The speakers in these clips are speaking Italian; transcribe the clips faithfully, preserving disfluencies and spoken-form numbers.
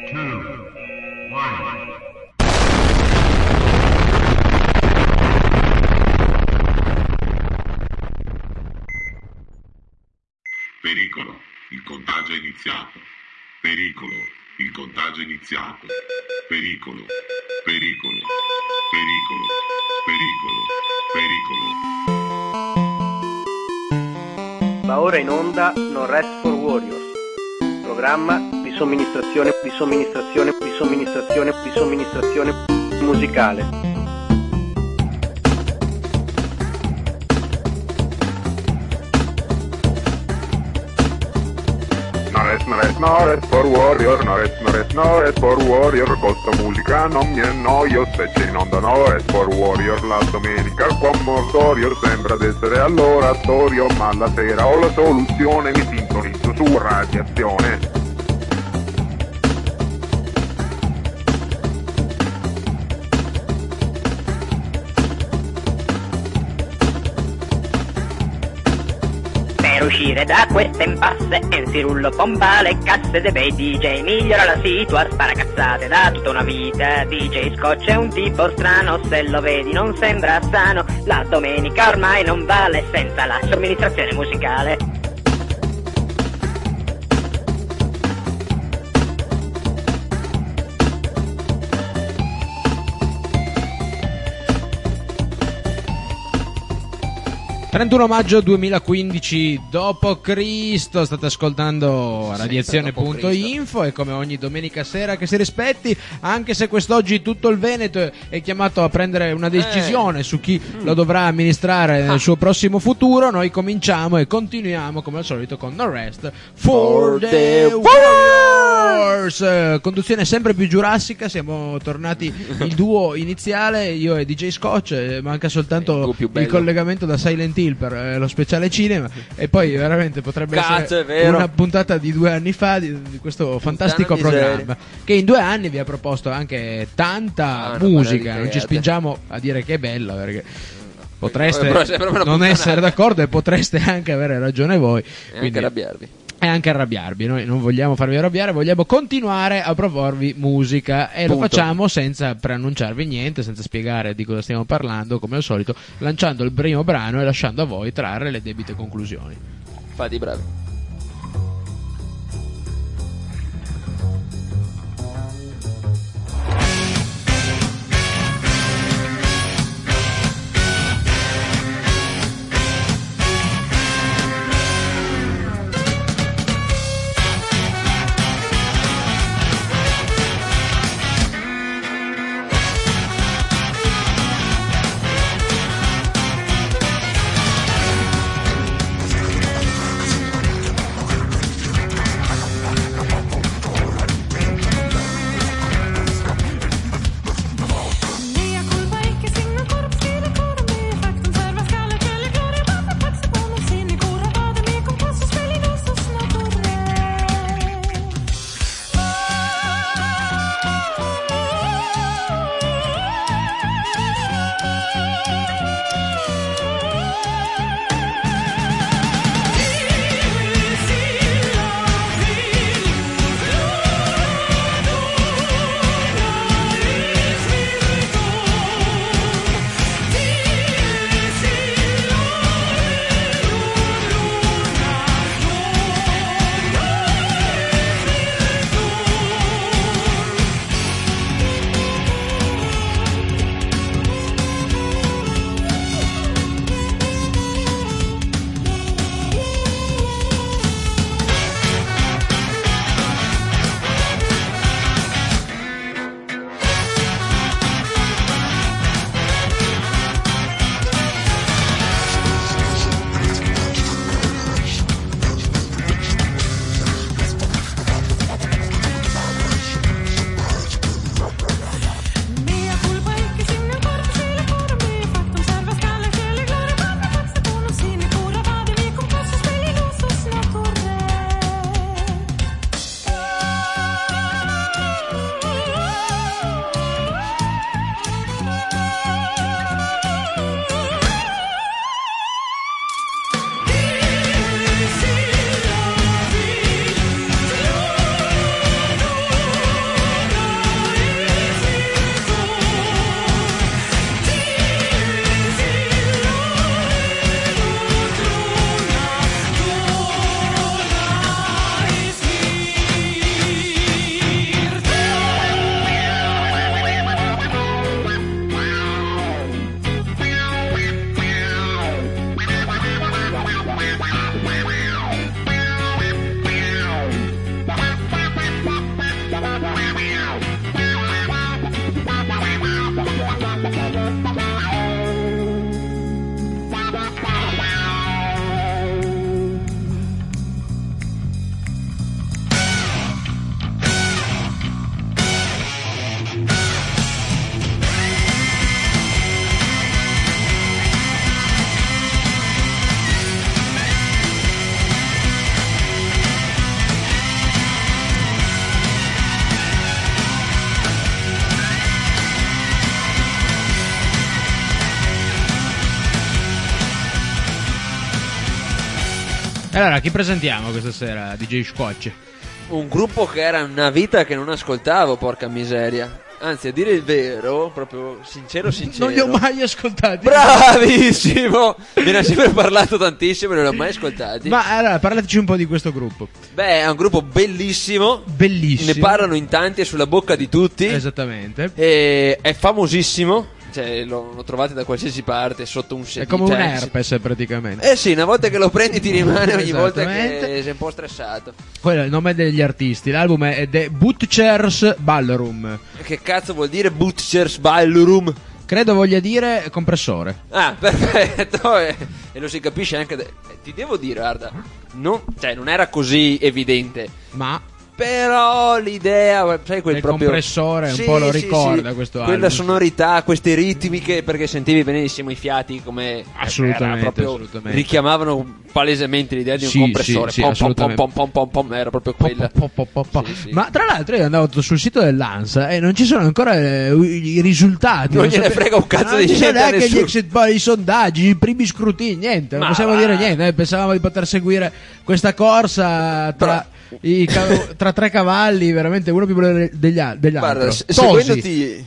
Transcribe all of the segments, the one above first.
Pericolo, il contagio è iniziato. Pericolo, il contagio è iniziato. Pericolo, pericolo, pericolo, pericolo, pericolo. Va ora in onda No Rest for Warriors, programma di somministrazione, di somministrazione, di somministrazione, di somministrazione musicale. No rest, no rest for warrior, no rest, no rest, no rest for warrior, con sta musica non mi annoio, se c'è in onda no rest for warrior, la domenica qua mortorio, sembra d'essere all'oratorio, ma la sera ho la soluzione, mi sintonizzo su radiazione. Per uscire da queste impasse Enzi Rullo pompa le casse dei bei D J, migliora la situazione, spara cazzate da tutta una vita. D J Scotch è un tipo strano, se lo vedi non sembra sano, la domenica ormai non vale senza la somministrazione musicale. trentuno maggio duemilaquindici dopo Cristo, state ascoltando radiazione punto info e come ogni domenica sera che si rispetti, anche se quest'oggi tutto il Veneto è chiamato a prendere una decisione eh. su chi mm. lo dovrà amministrare nel ah. suo prossimo futuro, noi cominciamo e continuiamo come al solito con No Rest for, for the Warriors. Conduzione sempre più giurassica, siamo tornati il duo iniziale, io e D J Scotch, manca soltanto il, il collegamento da Silent Hill per eh, lo speciale cinema e poi veramente potrebbe Cazzo, essere una puntata di due anni fa di, di questo fantastico programma che in due anni vi ha proposto anche tanta ah, musica, non ci spingiamo a dire che è bella perché potreste non essere d'accordo e potreste anche avere ragione voi e quindi, anche arrabbiarvi e anche arrabbiarvi. Noi non vogliamo farvi arrabbiare, vogliamo continuare a proporvi musica e Punto. Lo facciamo senza preannunciarvi niente, senza spiegare di cosa stiamo parlando, come al solito, lanciando il primo brano e lasciando a voi trarre le debite conclusioni. Fate i bravi. Allora, chi presentiamo questa sera, D J Scotch? Un gruppo che era una vita che non ascoltavo, porca miseria. Anzi, a dire il vero, proprio sincero sincero, Non li ho mai ascoltati. Bravissimo! Me ne ha sempre parlato tantissimo e non li ho mai ascoltati. Ma allora, parlatici un po' di questo gruppo. Beh, è un gruppo bellissimo. Bellissimo. Ne parlano in tanti, è sulla bocca di tutti. Esattamente. E è famosissimo. Cioè, lo, lo trovate da qualsiasi parte, sotto un sedile. È come un cioè, herpes praticamente. Eh sì, una volta che lo prendi ti rimane ogni volta Esattamente. che sei un po' stressato. Quello è il nome degli artisti. L'album è The Butcher's Ballroom. Che cazzo vuol dire Butcher's Ballroom? Credo voglia dire compressore. Ah, perfetto. E, e lo si capisce anche. De- ti devo dire, guarda, non, cioè, non era così evidente. Ma Però l'idea, sai, quel il proprio compressore un Sì, po' lo sì, ricorda sì. questo Quella album. sonorità, queste ritmiche, perché sentivi benissimo i fiati come Assolutamente, era proprio, assolutamente. richiamavano palesemente l'idea di un Sì, compressore. sì, sì, pom, pom, pom, assolutamente. pom, pom, pom, pom, era proprio quella. Po, po, po, po. Sì, sì. Ma tra l'altro io andavo sul sito dell'ANSA e non ci sono ancora eh, i risultati. Non gliene sape- frega un cazzo non di ci sono niente a neanche gli nessuno. exit poll, i sondaggi, i primi scrutini, niente. Non Ma possiamo va. dire niente. eh, Pensavamo di poter seguire questa corsa tra, i ca- tra tre cavalli, veramente uno più bello degli, al- degli Guarda, altri. se- seguendoti,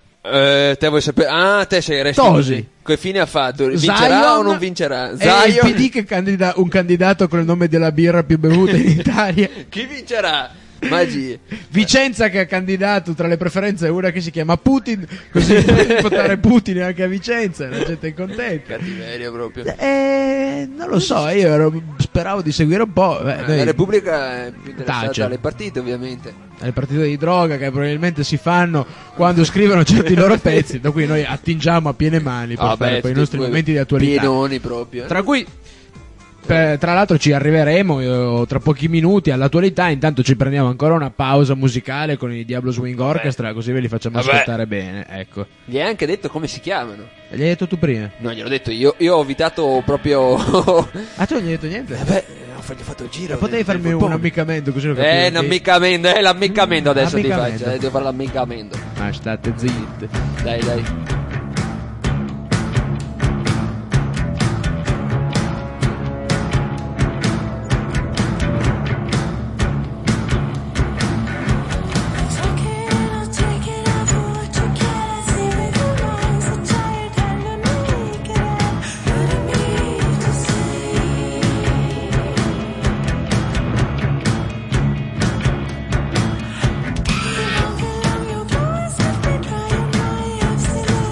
eh, te vuoi sapere? Ah, te sei resti Tosi. così. Che fine ha fatto? Vincerà Zion o non vincerà? E il Zion. P D che candida un candidato con il nome della birra più bevuta in Italia. Chi vincerà? Magie. Vicenza che ha candidato tra le preferenze una che si chiama Putin, così puoi votare Putin anche a Vicenza, la gente è contenta. Cattiveria proprio. Eh, non lo so, io ero- speravo di seguire un po'. Beh, Eh, noi- La Repubblica è più interessata Tace. alle partite, ovviamente. le partite di droga che probabilmente si fanno quando scrivono certi loro pezzi, da cui noi attingiamo a piene mani per Ah, fare beh, poi i tutti nostri quei momenti di attualità. pienoni proprio. eh. Tra cui, per- tra l'altro, ci arriveremo eh, tra pochi minuti all'attualità. Intanto ci prendiamo ancora una pausa musicale con i Diablo Swing Orchestra, così ve li facciamo Vabbè. ascoltare bene. Ecco, Gli hai anche detto come si chiamano? gli hai detto tu prima? No, gliel'ho detto io. Io ho evitato proprio. Ah, tu non gli hai detto niente? Vabbè, ho- gli ho fatto il giro. Potevi farmi del un pompone. ammiccamento così lo capivo Eh, che- l'ammiccamento, eh, l'ammiccamento adesso ti Ammiccamento. faccio. Eh, devo fare l'ammiccamento. Ma state zitti. Dai, dai. I've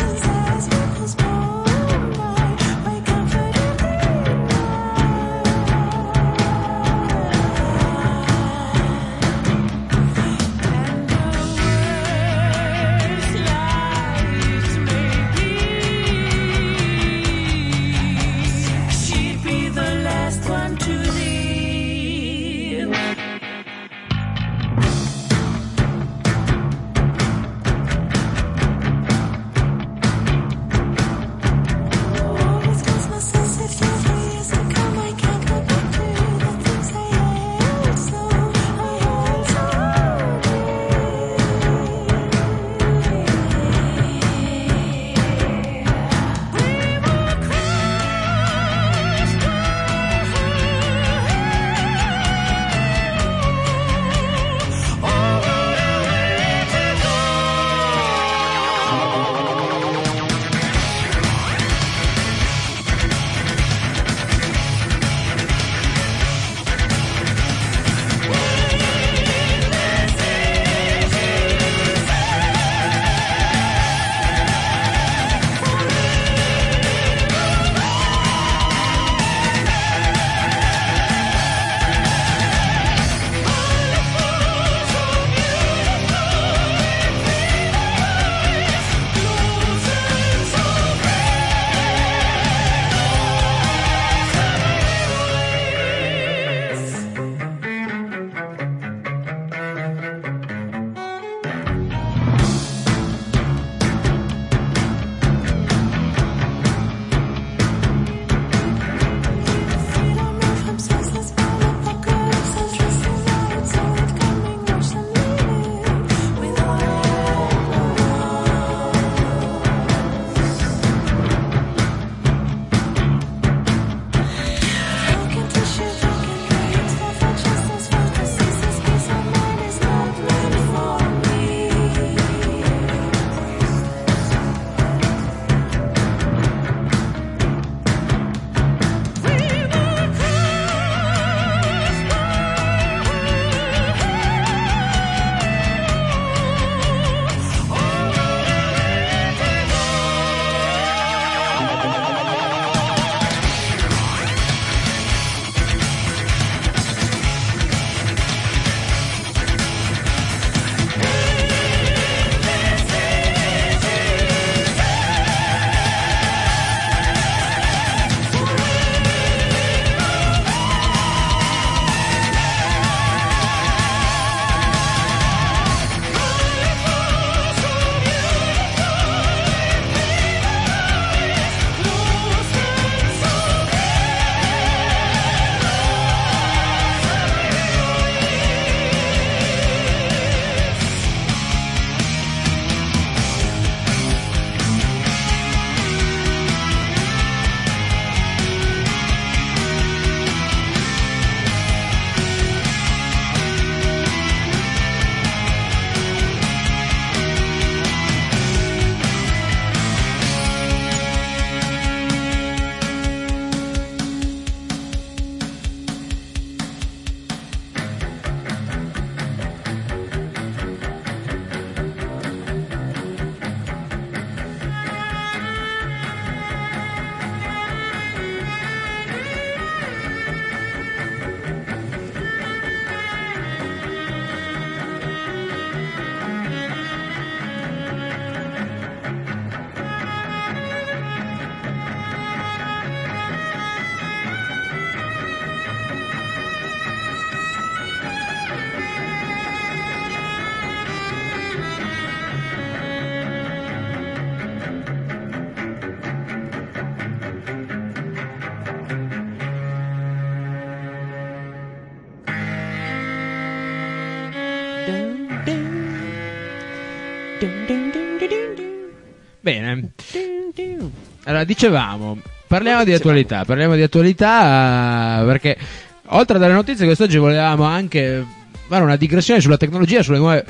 Bene. Allora, dicevamo, parliamo di attualità, parliamo di attualità perché oltre a dare notizie quest'oggi volevamo anche fare una digressione sulla tecnologia, sulle nuove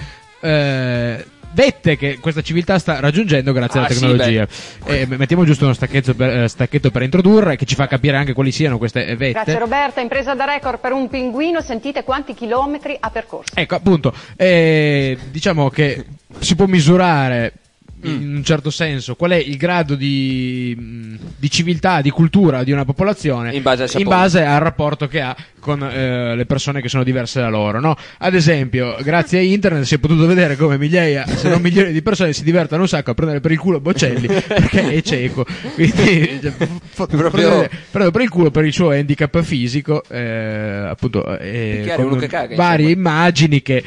eh, vette che questa civiltà sta raggiungendo grazie Ah, alla sì, tecnologia. E mettiamo giusto uno stacchetto per, eh, stacchetto per introdurre, che ci fa capire anche quali siano queste eh, vette. Grazie Roberta, impresa da record per un pinguino, sentite quanti chilometri ha percorso. Ecco, appunto, eh, diciamo che si può misurare in un certo senso qual è il grado di, di civiltà, di cultura di una popolazione In base al sapore. in base al rapporto che ha con eh, le persone che sono diverse da loro, no? Ad esempio, grazie a internet si è potuto vedere come migliaia, se non milioni di persone si divertono un sacco a prendere per il culo Bocelli perché è cieco, quindi cioè, f- Proprio- prendere, prendere per il culo per il suo handicap fisico, eh, appunto, eh, Picchiare uno con che caga, varie insomma. immagini che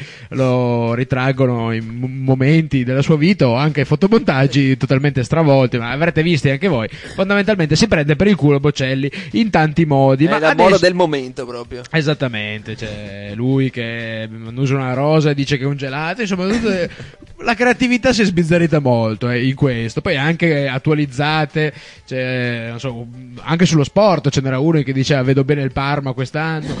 lo ritraggono in m- momenti della sua vita o anche fotomontaggi totalmente stravolti, ma avrete visti anche voi. Fondamentalmente si prende per il culo Bocelli in tanti modi. È ma la adesso... moda del momento proprio. Esattamente, c'è lui che usa una rosa e dice che è un gelato, insomma tutte... la creatività si è sbizzarrita molto eh, in questo, poi anche attualizzate, cioè, non so, anche sullo sport ce n'era uno che diceva vedo bene il Parma quest'anno,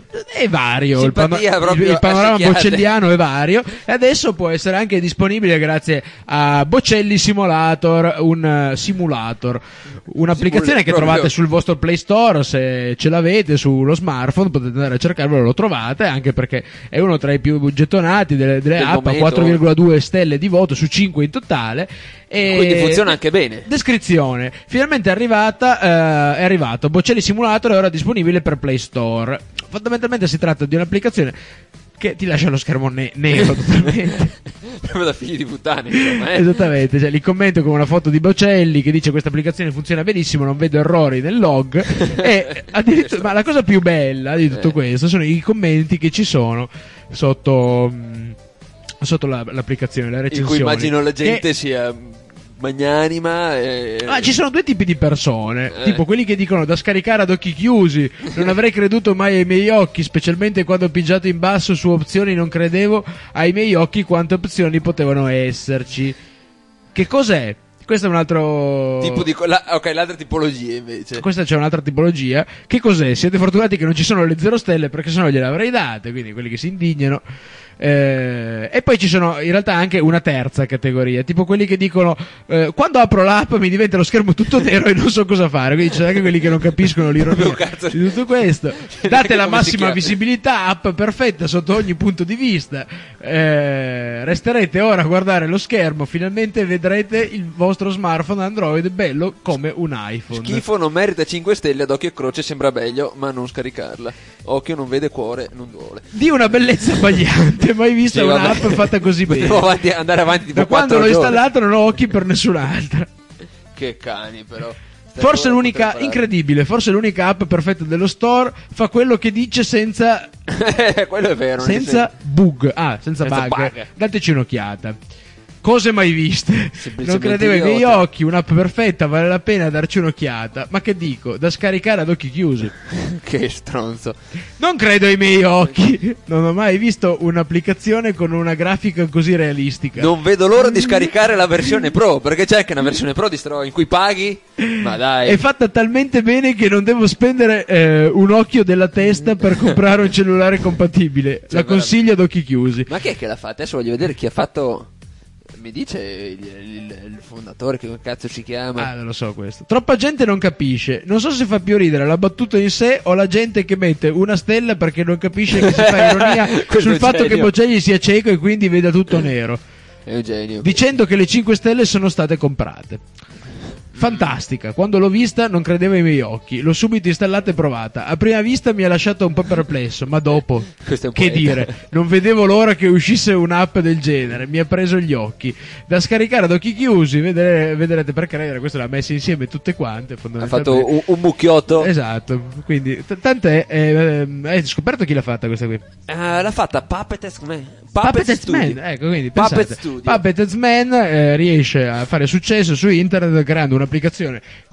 è vario, il, pano- Simpatia il, proprio il panorama assecchiate. bocelliano è vario e adesso può essere anche disponibile grazie a Bocelli Simulator, un uh, simulator, un'applicazione Simula- che proprio. trovate sul vostro Play Store, se ce l'avete sullo smartphone potete andare a cercarvelo, lo trovate, anche perché è uno tra i più gettonati delle, delle Del app, a momento. quattro virgola due stelle di voto su cinque in totale. E Quindi funziona anche bene. Descrizione: finalmente è arrivata, eh, è arrivato Bocelli Simulator, è ora disponibile per Play Store. Fondamentalmente si tratta di un'applicazione che ti lascia lo schermo ne- nero totalmente. Proprio da figli di puttane, insomma, eh. Esattamente, cioè li commento con una foto di Bocelli che dice questa applicazione funziona benissimo, non vedo errori nel log e addirittura, ma la cosa più bella di tutto Eh. questo sono i commenti che ci sono sotto mh, sotto la- l'applicazione, le In recensioni, cui immagino la gente che- sia magnanima e... Ah, ci sono due tipi di persone, Eh. tipo quelli che dicono da scaricare ad occhi chiusi, non avrei creduto mai ai miei occhi, specialmente quando ho pigiato in basso su opzioni, non credevo ai miei occhi quante opzioni potevano esserci. Che cos'è? Questo è un altro tipo di... co- la- ok, l'altra tipologia invece. Questa c'è un'altra tipologia. Che cos'è? Siete fortunati che non ci sono le zero stelle, perché sennò gliele avrei date, quindi quelli che si indignano. Eh, e poi ci sono in realtà anche una terza categoria, tipo quelli che dicono eh, quando apro l'app mi diventa lo schermo tutto nero e non so cosa fare, quindi c'è anche quelli che non capiscono l'ironia Oh, cazzo. di tutto questo. Neanche Date la come si massima chiama. visibilità, app perfetta sotto ogni punto di vista, eh, resterete ora a guardare lo schermo, finalmente vedrete il vostro smartphone Android bello come un iPhone. Schifo, non merita cinque stelle, ad occhio e croce sembra meglio, ma non scaricarla. Occhio non vede, cuore non duole. Di una bellezza sbagliante, mai vista Sì, vabbè. un'app fatta così bene. Potevo avanti- andare avanti tipo Da quando quattro l'ho giorni. installato non ho occhi per nessun'altra. Che cani però. Stai Forse ancora l'unica, poter incredibile, forse l'unica app perfetta dello store fa quello che dice senza, fare. Quello è vero. non senza bug. Ah, senza, Senza bug. bug. Dateci un'occhiata. Cose mai viste. Semplicemente Non credevo ai miei idiota. occhi, un'app perfetta, vale la pena darci un'occhiata. Ma che dico, da scaricare ad occhi chiusi. ti- Che stronzo. Non credo ai miei occhi. Non ho mai visto un'applicazione con una grafica così realistica. Non vedo l'ora di scaricare la versione Pro, perché c'è anche una versione Pro di sto in cui paghi. Ma dai. È fatta talmente bene che non devo spendere eh, un occhio della testa per comprare un cellulare compatibile. La consiglio ad occhi chiusi. Ma chi è che l'ha fatta? Adesso voglio vedere chi ha fatto. Mi dice il, il- il fondatore che come cazzo si chiama? Ah, non lo so questo. Troppa gente non capisce. Non so se fa più ridere la battuta in sé o la gente che mette una stella perché non capisce che si fa ironia Questo sul è fatto che genio. Bocelli sia cieco e quindi veda tutto nero. È un genio. Dicendo che le cinque stelle sono state comprate. Fantastica, quando l'ho vista non credevo ai miei occhi, l'ho subito installata e provata. A prima vista mi ha lasciato un po' perplesso, ma dopo, Questo è un che poeta. dire, non vedevo l'ora che uscisse un'app del genere, mi ha preso gli occhi. Da scaricare ad occhi chiusi, vedere- vedrete per credere, questo l'ha messa insieme tutte quante, Ha fondamentalmente. fatto un, un mucchiotto. Esatto, quindi t- tant'è, eh, hai scoperto chi l'ha fatta questa qui? Ah, l'ha fatta Puppet Man. Puppet Studio. Man, ecco, quindi Puppet pensate, Studio. Puppet Man eh, riesce a fare successo su internet creando un'applicazione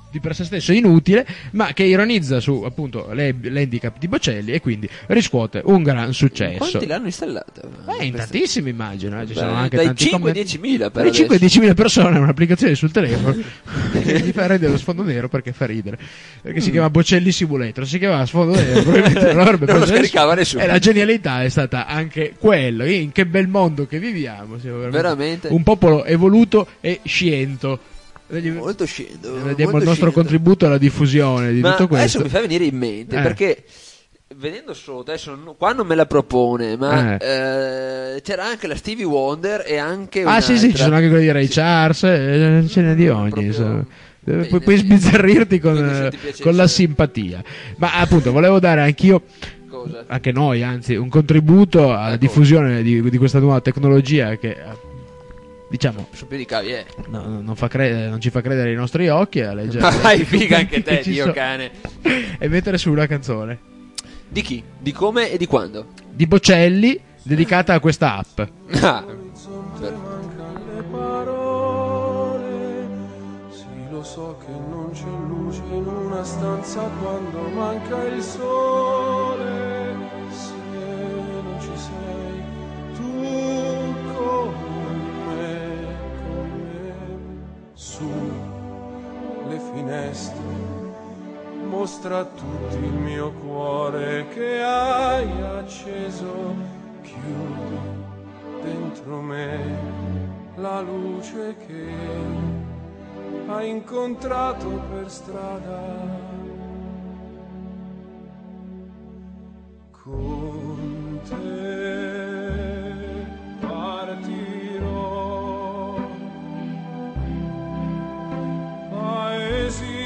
di per sé stesso inutile, ma che ironizza su appunto le, l'handicap di Bocelli e quindi riscuote un gran successo. Quanti l'hanno installata? Eh, in tantissimi immagino, eh. Ci Beh, sono anche dai tanti cinque ai commenti. diecimila per Dai cinque ai adesso. diecimila persone, un'applicazione sul telefono che gli fa rendere lo sfondo nero perché fa ridere, perché si chiama Bocelli Simulator, si chiama sfondo nero, probabilmente non avrebbe Non lo preso scaricava nessuno. nessuno. E la genialità è stata anche quello. In che bel mondo che viviamo, siamo veramente, Veramente. un popolo evoluto e sciento. Vediamo Molto scendo. il molto nostro scendo. contributo alla diffusione di Ma tutto questo. adesso mi fa venire in mente Eh. perché vedendo sotto, adesso non- qua non me la propone, ma eh, c'era anche la Stevie Wonder e anche Ah sì sì, ci sono anche quelli di Ray Sì. Charles, eh, ce n'è di ogni, proprio- insomma. Eh, Bene. Puoi, puoi sbizzarrirti con, Quindi se eh, ti piacesse- con la simpatia. Ma appunto volevo dare anch'io, Cosa? anche noi anzi, un contributo alla Ecco. diffusione di, di questa nuova tecnologia che eh, diciamo Su più di cavi, eh. no, non, fa credere, non ci fa credere i nostri occhi a leggere Ma vai, i figa anche documenti che te, ci Dio sono, cane. e mettere su una canzone Di chi? Di come e di quando? di Bocelli dedicata a questa app. Ah, per- Le parole, sì lo so che non c'è luce in una stanza quando manca il sole, se non ci sei tu con me, con me, su le finestre, mostra a tutti il mio cuore che hai acceso, chiudi dentro me la luce che hai incontrato per strada. Con te partirò, paesi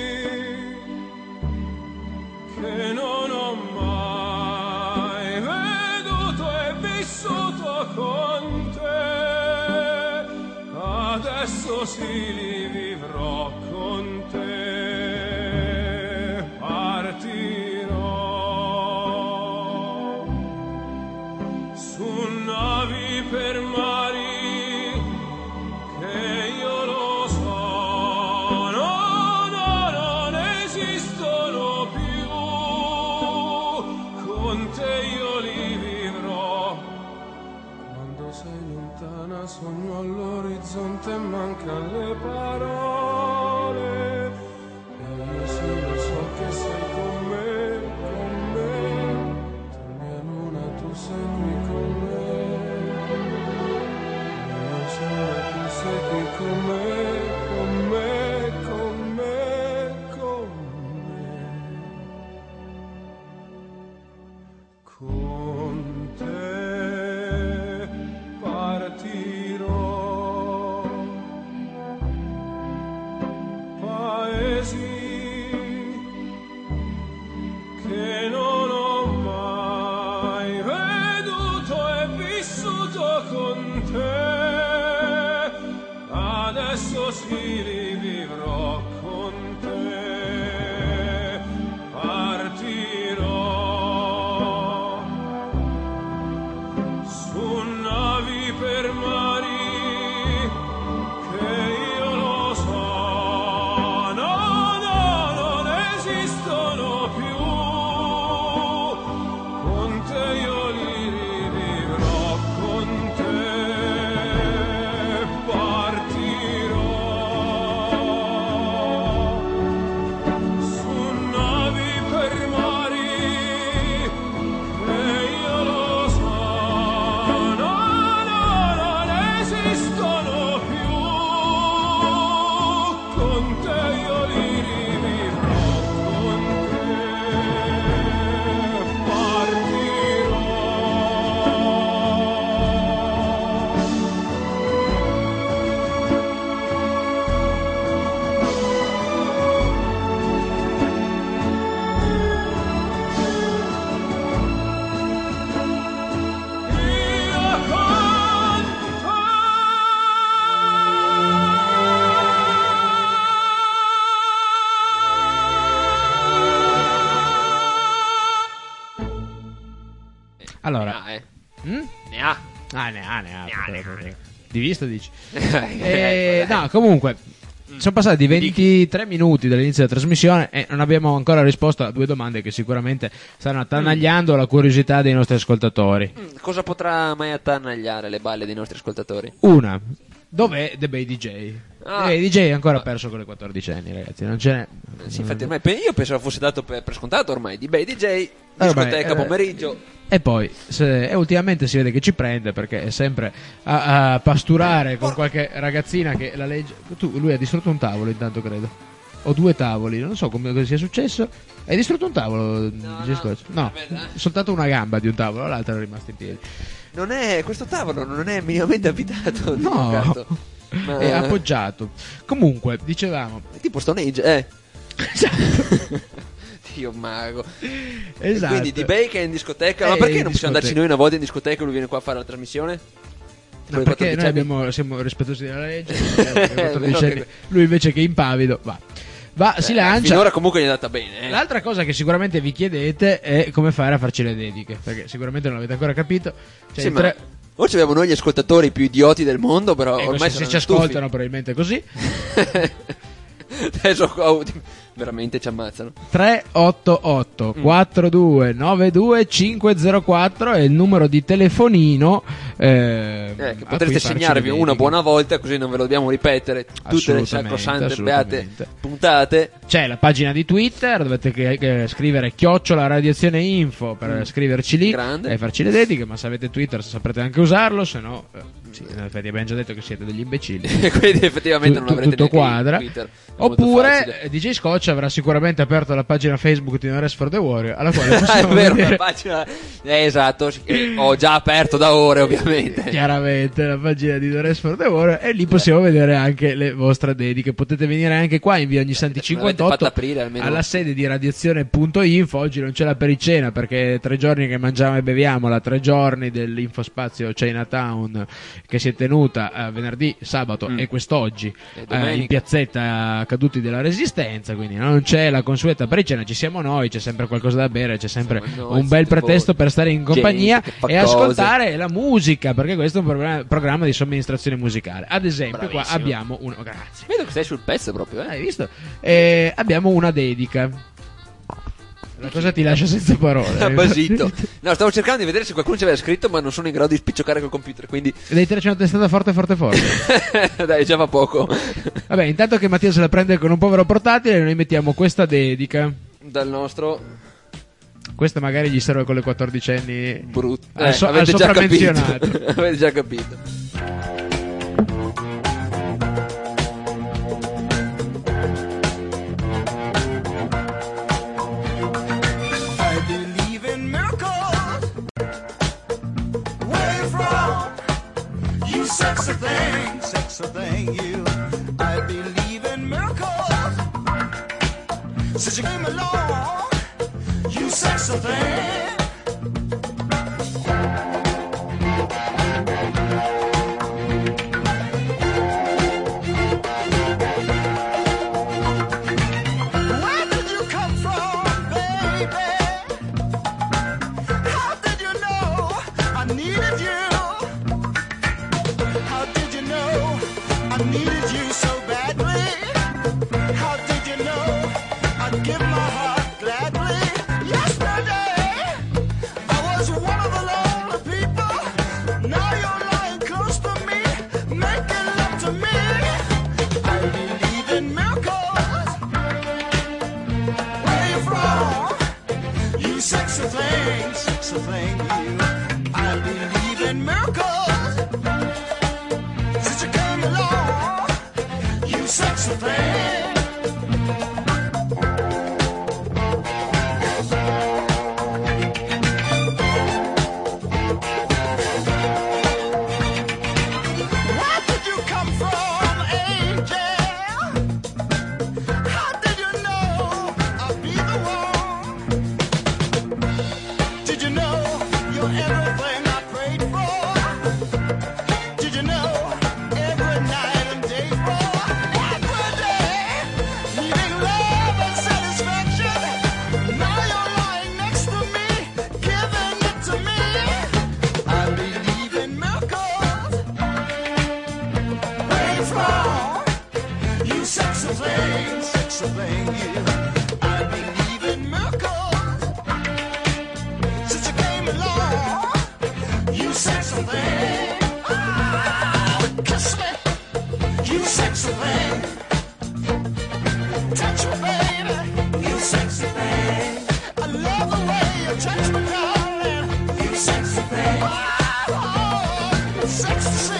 che non ho mai veduto e vissuto con te, adesso sì li vivrò con te, partirò su navi per mari che io lo so, no, no, non esistono più, con te io li vivrò. Quando sei lontana sogno all'orizzonte e mancano le parole, e io sì lo so che sei con me, con me, tu mia luna, tu sei qui con me, mio sole, tu sei qui con me, con me, con me, con me. Con te partirò, paesi che non ho mai veduto e vissuto con te, adesso sì li vivrò con te, partirò su navi per mari che io lo so, no, no, non esistono più, con te io li rivivrò, con te partirò su navi per mari che io lo so, no, no, non esistono più, con te io li rivivrò, con te partirò. Io con Allora, Ah, eh. mm? Ne ha. ah, ne ha, ne ha, Ne ha, ne ha, ne ha. di vista dici? Eh, Eh, dai. no, comunque Sono passati ventitré minuti dall'inizio della trasmissione e non abbiamo ancora risposto a due domande che sicuramente stanno attanagliando mm. la curiosità dei nostri ascoltatori. Mm, cosa potrà mai attanagliare le balle dei nostri ascoltatori? Una, dov'è The Bay D J? Ah. The Bay D J è ancora perso con le quattordicenni, ragazzi, non ce n'è. Sì, infatti ormai io pensavo fosse dato per, per scontato ormai. The Bay D J, discoteca eh, pomeriggio. E poi se, e ultimamente si vede che ci prende perché è sempre a, a pasturare con qualche ragazzina che la legge. Tu, lui ha distrutto un tavolo intanto, credo, o due tavoli, non so come cosa sia successo. Hai distrutto un tavolo? No, no, no soltanto una gamba di un tavolo, l'altra è rimasta in piedi. Non è, questo tavolo non è minimamente abitato. No, ma... è appoggiato. Comunque, dicevamo, è tipo Stone Age, eh. Esatto. Dio mago. Esatto. E quindi di Bay che è in discoteca. Ma perché non possiamo andarci noi una volta in discoteca e lui viene qua a fare la trasmissione? No, perché noi abbiamo, siamo rispettosi della legge. eh, lui invece che impavido va. Va, si eh, lancia. Finora comunque gli è andata bene. Eh. L'altra cosa che sicuramente vi chiedete è come fare a farci le dediche, perché sicuramente non l'avete ancora capito. Cioè, sì, tre... ma forse abbiamo noi gli ascoltatori più idioti del mondo, però ecco, ormai se, se ci ascoltano probabilmente così. Adesso oh, veramente ci ammazzano. tre otto otto quattro due nove due cinque zero quattro è il numero di telefonino eh, eh, che potreste segnarvi una buona volta, così non ve lo dobbiamo ripetere tutte le sacrosante beate puntate. C'è la pagina di Twitter, dovete che, che scrivere chiocciola radiazione info per mm. scriverci lì Grande. e farci le dediche, ma se avete Twitter saprete anche usarlo, se no eh, sì, in effetti abbiamo già detto che siete degli imbecilli. Quindi effettivamente tu, non avrete tutto quadra. Twitter. Oppure D J Scotch avrà sicuramente aperto la pagina Facebook di No Rest for the Warrior, alla quale possiamo è vero, vedere... la pagina eh, esatto, che ho già aperto da ore ovviamente. Chiaramente la pagina di No Rest for the Warrior e lì possiamo eh. vedere anche le vostre dediche. Potete venire anche qua in via Ogni Santi cinquantotto aprire, alla sede di radiazione punto info. Oggi non c'è la pericena perché tre giorni che mangiamo e beviamo, la tre giorni dell'Infospazio Chinatown che si è tenuta eh, venerdì, sabato mm. e quest'oggi eh, in piazzetta Caduti della Resistenza, quindi non c'è la consueta pericena, ci siamo noi, c'è sempre qualcosa da bere, c'è sempre noi, un bel pretesto per stare in compagnia e ascoltare cose. La musica, perché questo è un programma, programma di somministrazione musicale. Ad esempio Bravissimo. Qua abbiamo un... oh, grazie. Vedo che sei sul pezzo proprio, eh? Hai visto? Eh, abbiamo una dedica. La cosa ti lascia senza parole. Basito. No, stavo cercando di vedere se qualcuno ci aveva scritto, ma non sono in grado di spiccioccare col computer, quindi devi tirarci una testata forte forte forte. Dai, già va poco. Vabbè, intanto che Mattia se la prende con un povero portatile, noi mettiamo questa dedica dal nostro. Questa magari gli serve con le quattordicenni brutto. Al, eh, so- avete al già sopramenzionato. capito. Avete già capito. Sexy thing, sexy thing, you. I believe in miracles. Since you came along, you sexy thing. Where did you come from, baby? How did you know I needed you? I needed you so badly. How did you know I'd give my heart gladly? Yesterday I was one of the lonely people. Now you're lying close to me, making love to me. I believe in miracles. Where you from? You sexy thing, sexy thing, you. I believe in miracles. Since you came along, thing, sexy thing, yeah. I believe in miracles. Since you came along, you sexy thing. Ah, kiss me, you sexy thing. Touch me, baby, you sexy thing. I love the way you touch me, darling, you sexy thing. Oh, oh, sexy.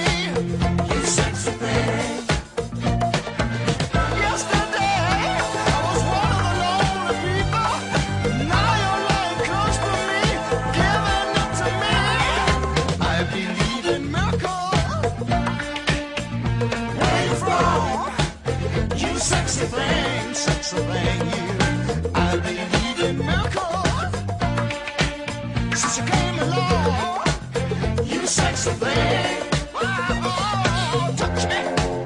Sexy thing, sexy thing, you. I believe in miracles. Since you came along, you sexy thing. Oh, touch me.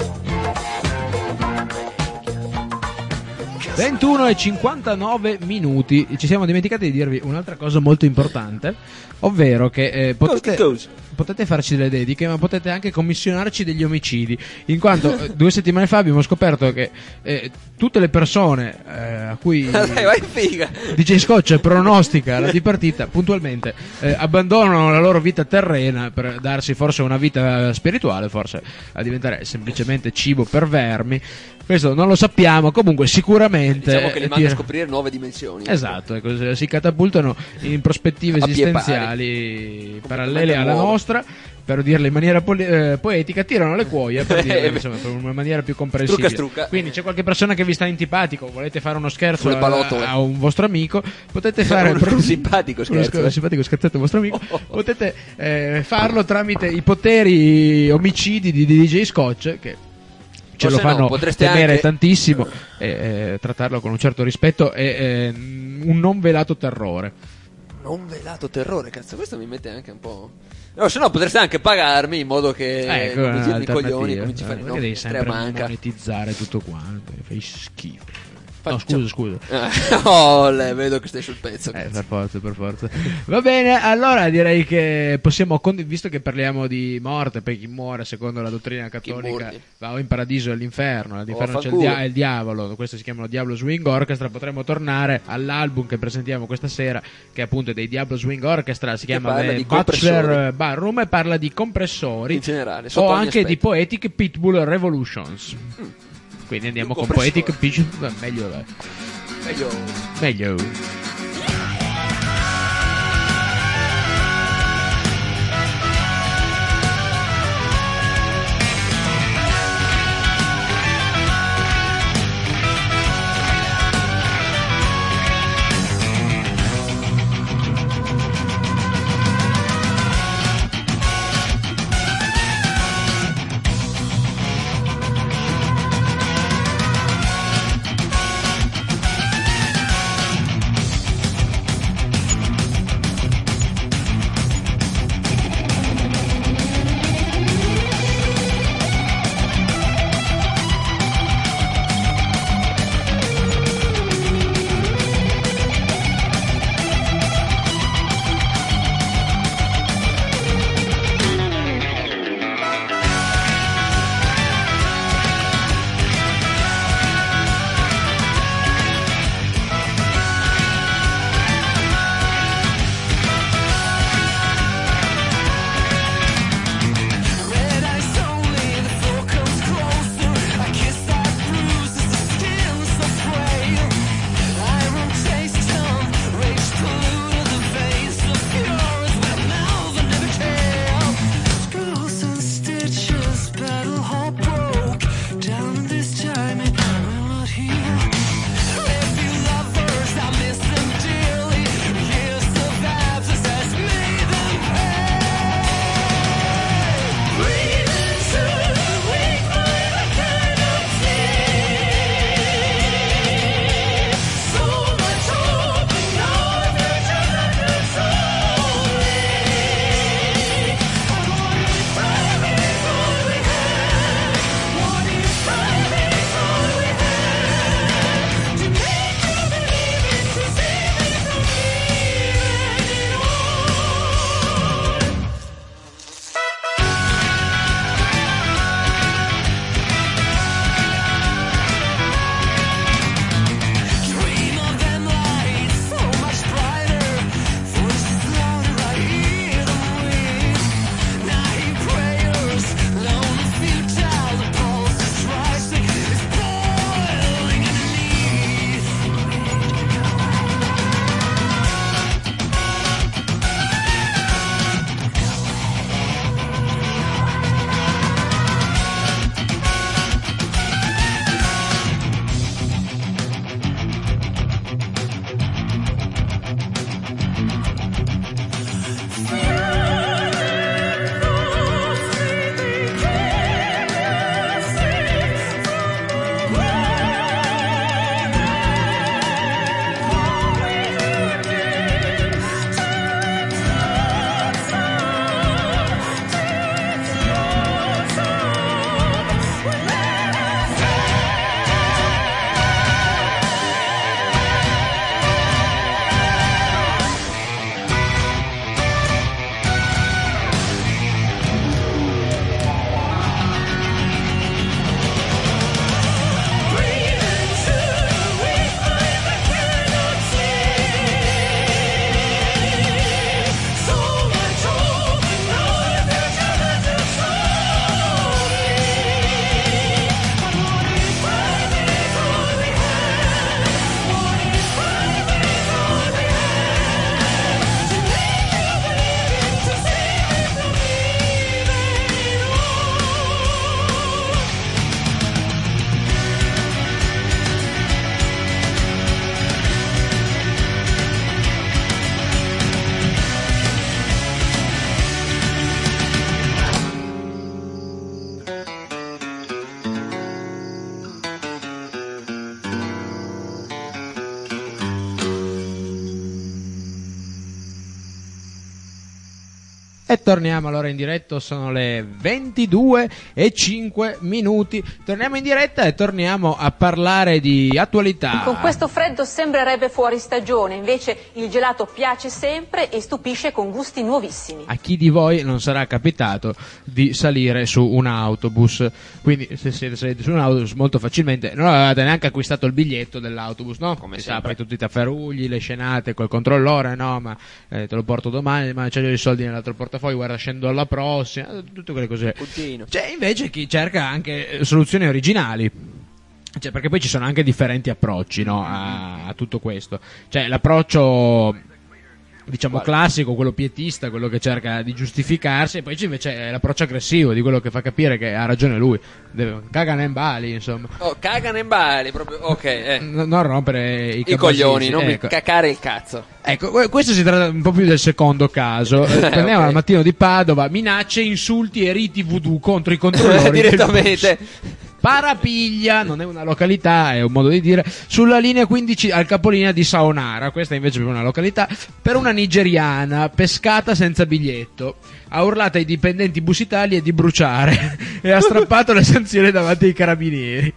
ventuno e cinquantanove minuti. Ci siamo dimenticati di dirvi un'altra cosa molto importante, ovvero che eh, potete, potete farci delle dediche, ma potete anche commissionarci degli omicidi, in quanto eh, due settimane fa abbiamo scoperto che eh, tutte le persone eh, a cui Dai, vai, figa. D J Scotch pronostica la dipartita puntualmente eh, abbandonano la loro vita terrena per darsi forse una vita spirituale, forse a diventare semplicemente cibo per vermi. Questo non lo sappiamo, comunque sicuramente diciamo che li manda tira... a scoprire nuove dimensioni. Esatto, ecco, si catapultano in prospettive A pie esistenziali parallele alla nostra, per dirle in maniera poli- eh, poetica, tirano le cuoia per dirle insomma, per una maniera più comprensibile. Strucca, strucca. Quindi c'è qualche persona che vi sta antipatico, volete fare uno scherzo Sulle a, balottole. a un vostro amico, potete fare un, un simpatico scherzo, uno scher- eh. simpatico scherzetto a un vostro amico, potete eh, farlo tramite i poteri omicidi di D J Scotch, che ce lo fanno no, temere anche... tantissimo, e eh, trattarlo con un certo rispetto e eh, un non velato terrore. Non velato terrore, cazzo, questo mi mette anche un po'. No, se no potreste anche pagarmi in modo che ecco, non mi girano i un'alternativa. coglioni e cominci a fare Eh, no, perché devi sempre manca. monetizzare tutto quanto, fai schifo. No, Facciamo- scusa, scusa. Eh, oh, le, vedo che stai sul pezzo. Eh, per forza, per forza. Va bene, allora direi che possiamo, con- visto che parliamo di morte, poi chi muore secondo la dottrina cattolica muore? va o in paradiso o all'inferno, all'inferno Oh, c'è il, fanculo. dia- il diavolo, questo si chiamano Diablo Swing Orchestra, potremmo tornare all'album che presentiamo questa sera, che appunto è dei Diablo Swing Orchestra, si Che chiama parla The di Butler compressori. Ballroom e parla di compressori In generale, sotto o ogni anche aspetto. di Poetic Pitbull Revolutions. Quindi andiamo Più con compressori. Poetic Pitbull, meglio è. Meglio. Meglio. E torniamo allora in diretta, sono le ventidue e cinque minuti. Torniamo in diretta e torniamo a parlare di attualità. Con questo freddo sembrerebbe fuori stagione, invece il gelato piace sempre e stupisce con gusti nuovissimi. A chi di voi non sarà capitato di salire su un autobus? Quindi se siete saliti su un autobus molto facilmente non avevate neanche acquistato il biglietto dell'autobus, no? Come si apre tutti i tafferugli, le scenate col controllore, no? Ma eh, te lo porto domani, ma c'ho i soldi nell'altro portafoglio, guarda scendo alla prossima, tutte quelle cose. Puntino. C'è invece chi cerca anche soluzioni originali. Cioè, perché poi ci sono anche differenti approcci, no, a, a tutto questo. Cioè, l'approccio, diciamo, classico, quello pietista, quello che cerca di giustificarsi, e poi c'è invece l'approccio aggressivo, di quello che fa capire che ha ragione lui. Deve, cagano in bali, insomma. Oh, cagano in bali, proprio, ok. Eh. No, non rompere i, I coglioni, non ecco. mi cacare il cazzo. Ecco, questo si tratta un po' più del secondo caso. Prendiamo Okay. al mattino di Padova, minacce, insulti e riti voodoo contro i controllori. Direttamente. Parapiglia, non è una località, è un modo di dire, sulla linea quindici al capolinea di Saonara, questa invece è una località, per una nigeriana pescata senza biglietto. Ha urlato ai dipendenti bus Italia di bruciare e ha strappato le sanzioni davanti ai carabinieri.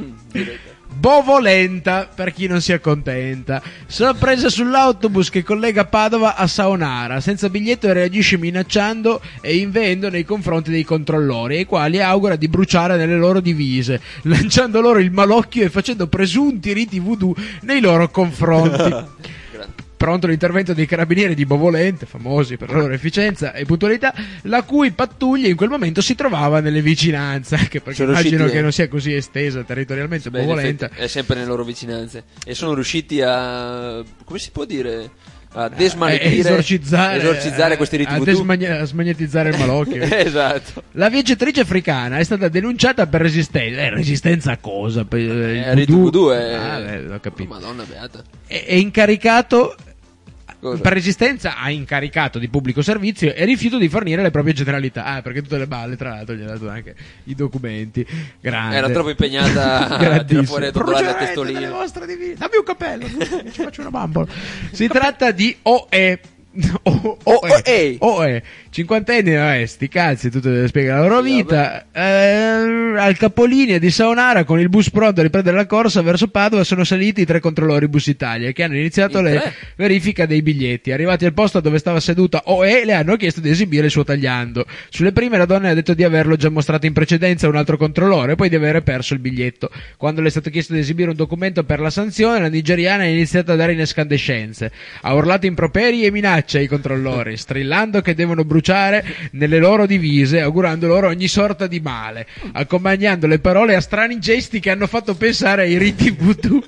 Bovolenta, per chi non si accontenta. Sorpresa sull'autobus che collega Padova a Saonara, senza biglietto, e reagisce minacciando e inveendo nei confronti dei controllori, ai quali augura di bruciare nelle loro divise, lanciando loro il malocchio e facendo presunti riti voodoo nei loro confronti. Pronto l'intervento dei carabinieri di Bovolente, famosi per la loro efficienza e puntualità, la cui pattuglia in quel momento si trovava nelle vicinanze, anche perché Sono immagino riusciti, che eh. non sia così estesa territorialmente. Beh, in Bovolenta effetti è sempre nelle loro vicinanze. E sono riusciti a, come si può dire, a desmaledire, esorcizzare, esorcizzare questi riti a, voodoo. desmagna- a smagnetizzare il malocchio. Esatto. La viaggiatrice africana è stata denunciata per resistenza. Eh, resistenza a cosa? Per, eh, il Eh, rito voodoo è... Ah, beh, ho capito. Madonna beata. È, è incaricato. Cosa? Per resistenza ha incaricato di pubblico servizio e rifiuto di fornire le proprie generalità. Ah, perché tutte le balle, tra l'altro, gli ha dato anche i documenti. Grande. Era troppo impegnata a tirare fuori tutto la testolina. le vostre divine. Dammi un cappello, ci faccio una bambola. Si tratta di O E. O E. O E. Cinquantenni, eh, sti cazzi, tutto deve spiegare la loro vita. Eh, al capolinea di Saonara, con il bus pronto a riprendere la corsa verso Padova, sono saliti i tre controllori Bus Italia che hanno iniziato I le tre? verifica dei biglietti. Arrivati al posto dove stava seduta O E, le hanno chiesto di esibire il suo tagliando. Sulle prime la donna ha detto di averlo già mostrato in precedenza a un altro controllore e poi di avere perso il biglietto. Quando le è stato chiesto di esibire un documento per la sanzione, la nigeriana ha iniziato a dare inescandescenze. Ha urlato improperi e minacce ai controllori, strillando che devono bruciare nelle loro divise, augurando loro ogni sorta di male, accompagnando le parole a strani gesti che hanno fatto pensare ai riti voodoo.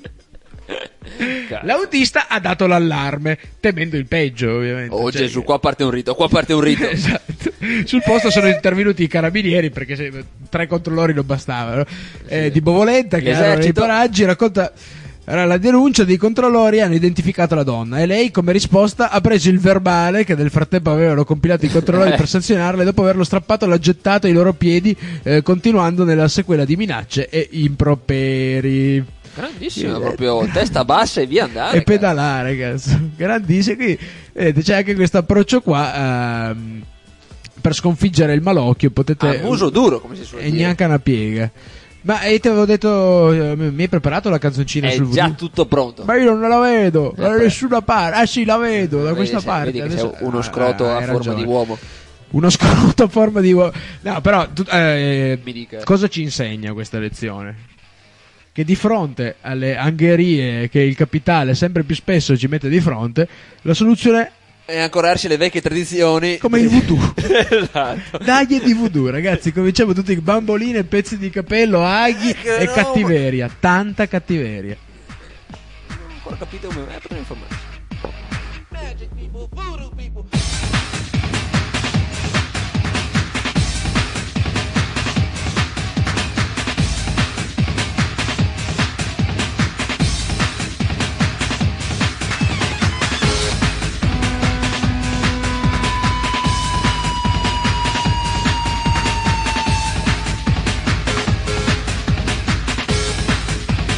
L'autista ha dato l'allarme, temendo il peggio, ovviamente. Oh Cioè, Gesù, qua parte un rito, qua parte un rito. Esatto. Sul posto sono intervenuti i carabinieri, perché se, tre controllori non bastavano. Eh, di Bovolenta, che erano nei paraggi, racconta. Era la denuncia dei controllori, hanno identificato la donna e lei, come risposta, ha preso il verbale che nel frattempo avevano compilato i controllori per sanzionarle. Dopo averlo strappato, l'ha gettato ai loro piedi, eh, continuando nella sequela di minacce e improperi. Grandissima, proprio testa bassa e via andare. E pedalare, cazzo. Grandissimo. Quindi, vedete, c'è anche questo approccio qua. Ehm, per sconfiggere il malocchio potete. A muso duro, come si suol E dire. neanche una piega. Ma e ti avevo detto, eh, mi hai preparato la canzoncina È sul già voodoo? tutto pronto. Ma io non la vedo, da Eh, nessuna parte. Ah sì, la vedo, da Vedi, questa se- parte. vedi che Adesso- sei uno scroto Ah, a hai forma ragione. di uomo. Uno scroto a forma di uomo. No, però, tu- eh, Mi dica. cosa ci insegna questa lezione? Che di fronte alle angherie che il capitale sempre più spesso ci mette di fronte, la soluzione E ancorarsi alle vecchie tradizioni. come il voodoo. Esatto. Dagli di voodoo, ragazzi, cominciamo tutti bamboline, pezzi di capello, aghi Che e roba. cattiveria, tanta cattiveria. Non ho ancora capito come eh, potrei informarsi. Magic people, voodoo people.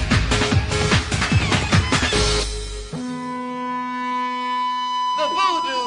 The voodoo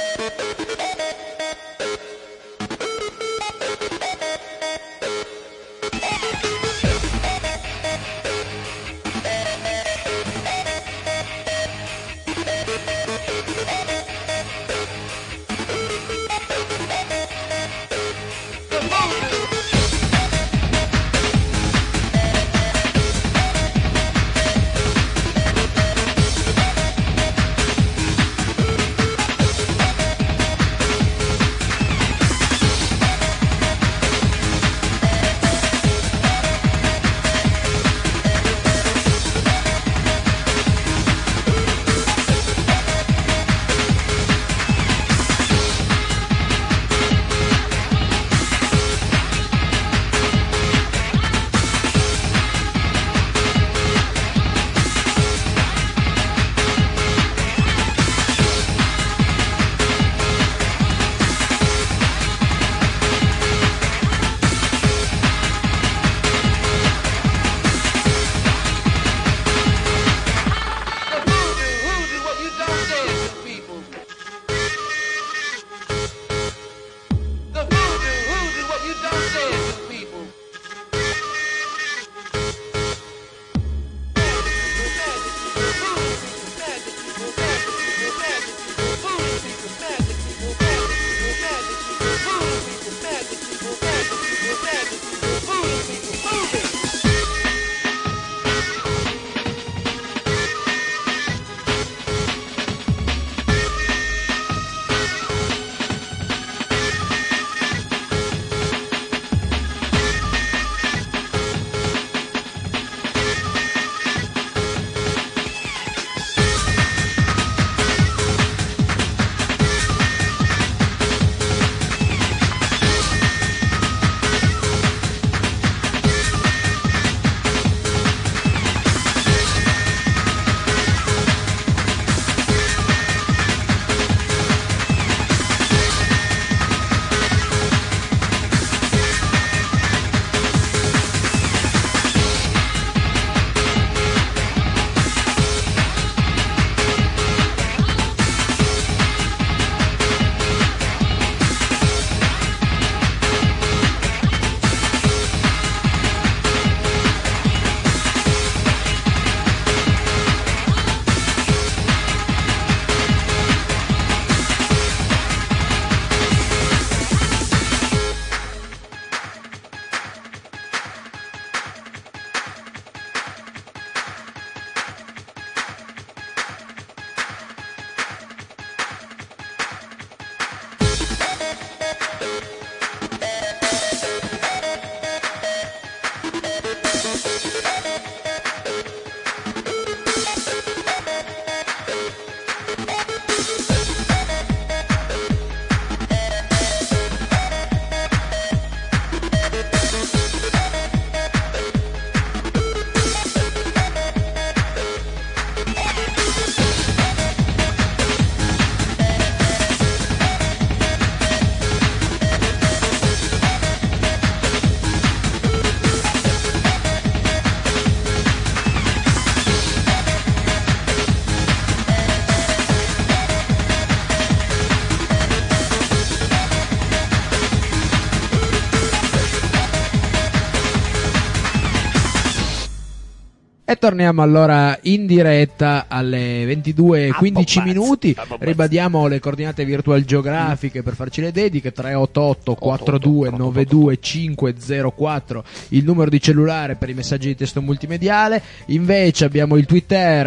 E torniamo allora in diretta alle ventidue e quindici minuti. Ribadiamo le coordinate virtual geografiche per farci le dediche: tre otto otto quattro due nove due cinque zero quattro il numero di cellulare per i messaggi di testo multimediale. Invece abbiamo il Twitter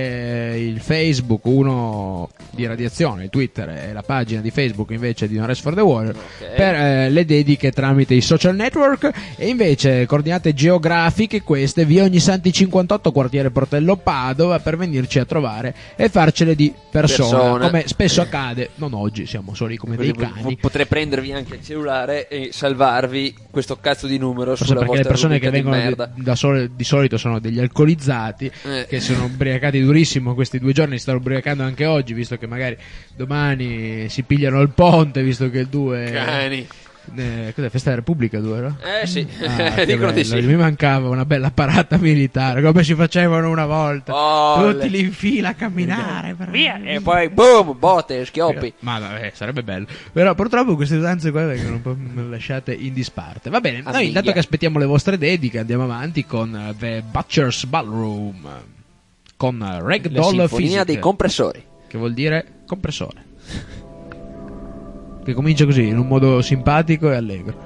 e il Facebook, uno di Radiazione, il Twitter, e la pagina di Facebook invece di No Rest for the Warrior, okay, per eh, le dediche tramite i social network. E invece coordinate geografiche queste: via Ognissanti cinquantotto, quartiere Portello, Padova, per venirci a trovare e farcele di persona, persona. Come spesso accade. Non oggi, siamo soli come dei cani. Potrei prendervi anche il cellulare e salvarvi questo cazzo di numero sulla perché vostra le persone che vengono di, di, da sole, di solito sono degli alcolizzati eh. che sono ubriacati durissimo questi due giorni, si stanno ubriacando anche oggi, visto che magari domani si pigliano il ponte, visto che il due cani Eh, cos'è? Festa della Repubblica due, no? Eh sì, Ah, dicono di sì. Mi mancava una bella parata militare, come si facevano una volta. Oh, Tutti le... lì in fila a camminare. Per... Via, e poi boom, botte, schioppi. Ma vabbè, sarebbe bello. Però purtroppo queste usanze qua vengono un po' lasciate in disparte. Va bene, noi intanto che aspettiamo le vostre dediche andiamo avanti con uh, The Butcher's Ballroom, con uh, Ragdoll La sinfonia Physics, dei compressori, che vuol dire compressore, che comincia così in un modo simpatico e allegro.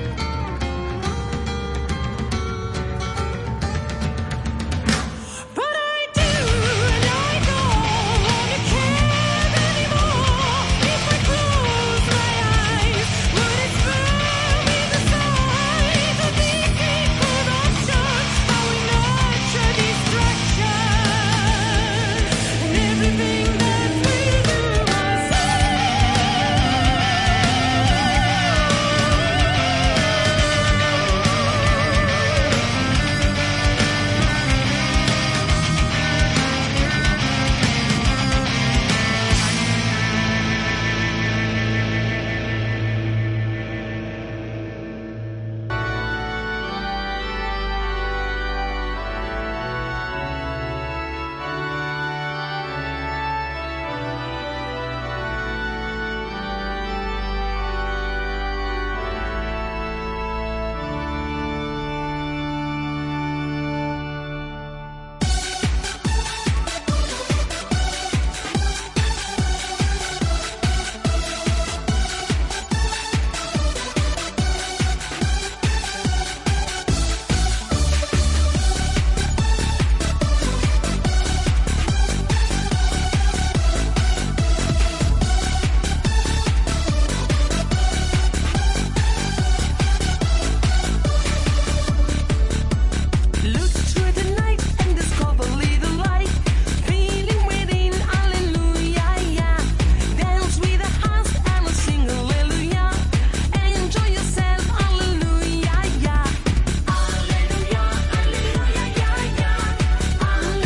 But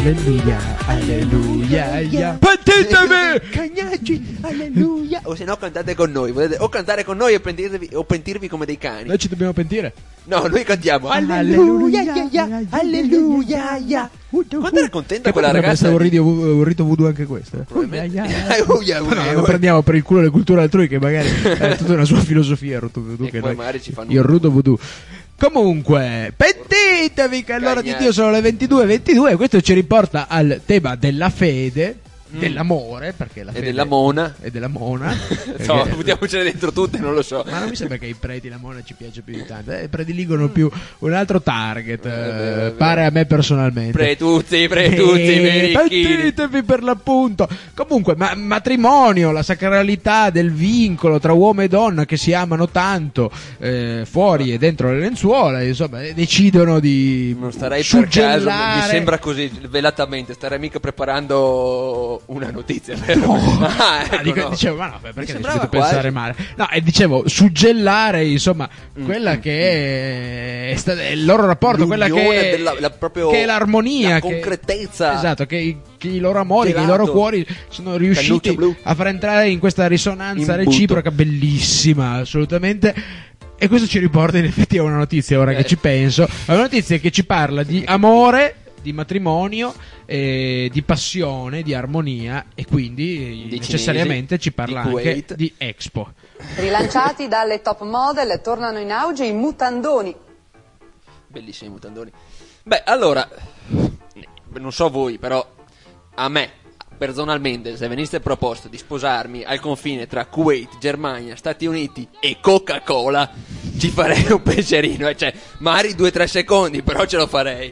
alleluia, alleluia, ya. Pentitevi! Cagnacci, alleluia. O se no cantate con noi, volete o cantare con noi o pentirvi, o pentirvi come dei cani. Noi ci dobbiamo pentire. No, noi cantiamo Alleluia, alleluia, alleluia, ya. Quanto era contenta quella ragazza? Un rito, un rito voodoo anche questo. Probabilmente. No, non prendiamo per il culo le culture altrui, che magari è tutta una sua filosofia il rito voodoo, E che poi noi- magari ci fanno il rito voodoo. Comunque, pentitevi che allora di Dio sono le ventidue e ventidue e questo ci riporta al tema della fede, dell'amore, perché la E fede della mona. e della mona. No, perché- buttiamocene dentro tutte, non lo so. Ma non mi sembra che i preti la mona ci piace più di tanto, eh, prediligono più un altro target, eh, pare a me personalmente. Pretuzzi, pretuzzi, Eh, berichini. pentitevi per l'appunto. Comunque, ma, matrimonio, la sacralità del vincolo tra uomo e donna che si amano tanto, eh, fuori e dentro le lenzuola, insomma, eh, decidono di Non starei per caso, suggellare. mi sembra così velatamente, starei mica preparando una notizia, vero? Ah, ecco, Ah, dico- no. dicevo, ma no, perché Mi devi sembrava subito pensare quasi. male? No, e dicevo, suggellare, insomma, Mm, quella che è, è sta- è il loro rapporto, quella L'unione che, della- la- proprio che è l'armonia, la che- concretezza. esatto, che, i- che i loro amori, che i Gelato. loro cuori sono riusciti Cannuccio blu. a far entrare in questa risonanza Imbuto. reciproca bellissima, assolutamente. E questo ci riporta in effetti a una notizia, ora Eh. che ci penso, a una notizia che ci parla di amore, di matrimonio, eh, di passione, di armonia e quindi Di necessariamente cinesi, ci parla di anche Kuwait. di Expo. Rilanciati dalle top model, tornano in auge i mutandoni. Bellissimi mutandoni. Beh, allora, non so voi, però a me, personalmente, se venisse proposto di sposarmi al confine tra Kuwait, Germania, Stati Uniti e Coca-Cola, ci farei un pensierino. eh, Cioè, magari due o tre secondi, però ce lo farei.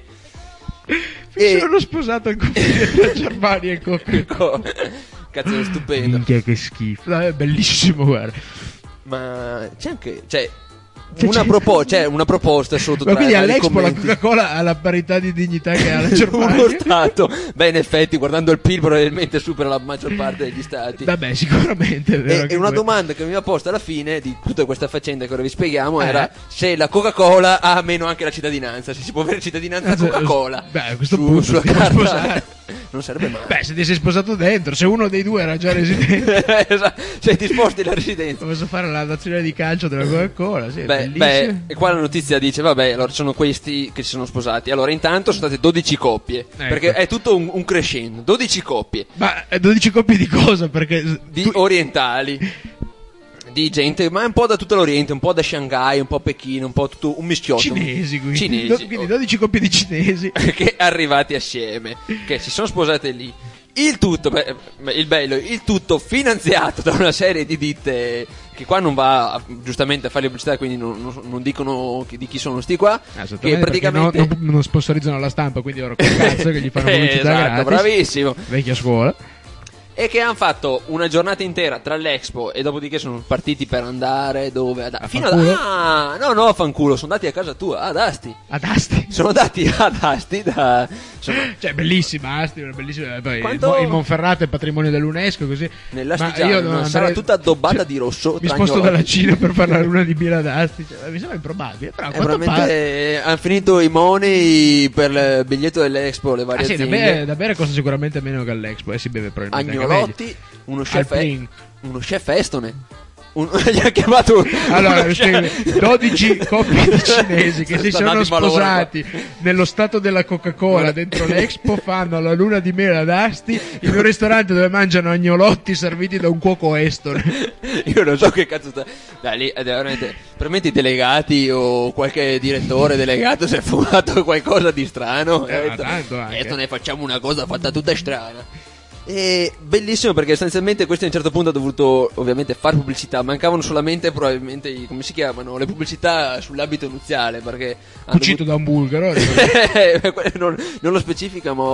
Mi sono sposato al confine tra Germania e Coca-Cola. Cazzo, è stupendo. Minchia che schifo. No, è bellissimo, guarda. Ma c'è anche, cioè, Che una, c'è? propo- c'è una proposta sotto Ma tra quindi i vari all'Expo la commenti. Coca-Cola ha la parità di dignità che ha la Uno Germania. stato, beh, in effetti, guardando il P I L probabilmente supera la maggior parte degli stati. Vabbè, sicuramente. è vero E, anche e una quello. domanda che mi ha posto alla fine di tutta questa faccenda che ora vi spieghiamo Eh. era se la Coca-Cola ha meno anche la cittadinanza, se si può avere cittadinanza Eh, Coca-Cola. beh, a questo su- punto sulla ti puoi carta sposare. non sarebbe male. Beh, se ti sei sposato dentro, se uno dei due era già residente, Esatto, se ti sposti la residenza. posso fare la nazionale di calcio della Coca-Cola. Sì, è Beh, bellissimo. beh, e qua la notizia dice, vabbè, allora sono questi che si sono sposati. Allora, intanto sono state dodici coppie, perché è tutto un, un crescendo, dodici coppie Ma eh, dodici coppie di cosa? Perché di orientali, di gente, ma un po' da tutto l'Oriente, un po' da Shanghai, un po' Pechino, un po' tutto un mischiotto. cinesi, quindi. Cinesi, Do- quindi dodici coppie di cinesi. che arrivati assieme, che si sono sposate lì. Il tutto, beh, il bello, il tutto finanziato da una serie di ditte che qua non va a- giustamente a fare pubblicità, quindi non, non- non dicono chi- di chi sono sti qua. Esattamente, Che praticamente perché non, non, non sponsorizzano la stampa, quindi loro che cazzo che gli fanno Eh, pubblicità esatto, gratis. bravissimo. Vecchia scuola. E che hanno fatto una giornata intera tra l'Expo e dopodiché sono partiti per andare dove? Ad... Fino ad... fanculo? Ah, no, no, fanculo, sono andati a casa tua, ad Asti. Ad Asti? Sono andati ad Asti da... insomma, Cioè, bellissima Asti, una bellissima. Poi Quanto- il, Mo- il Monferrato è patrimonio dell'UNESCO, così. nell'Astigiano, Ma io non una sala andrei- tutta addobbata cioè, di rosso. Mi tra sposto agnolotti. dalla Cina per fare la luna di miele ad Asti. Cioè, mi sembra improbabile. Però, a Eh, quanto veramente pare- eh, hanno finito i money per il biglietto dell'Expo, le varie Ah, sì, da aziende. bere, da bere costa sicuramente meno che all'Expo, e si beve probabilmente anche Agnolotti, meglio. uno chef, Alprin. uno chef estone. Un- gli ha chiamato un- Allora, uno vi chef- spiego, dodici coppie di cinesi che si sono andati malora sposati nello stato della Coca-Cola dentro l'Expo fanno la luna di miele ad Asti in un ristorante dove mangiano agnolotti serviti da un cuoco estone. Io non so che cazzo sta. Dai, lì è veramente. Probabilmente i delegati o qualche direttore delegato si è fumato qualcosa di strano. Eh, e ha ma detto, tanto anche. "Adesso ne facciamo una cosa fatta tutta strana." E bellissimo perché sostanzialmente questo a un certo punto ha dovuto ovviamente fare pubblicità. Mancavano solamente probabilmente i, come si chiamano, le pubblicità sull'abito nuziale, perché hanno Cucito da un bulgaro. dovuto- non, non lo specifica, ma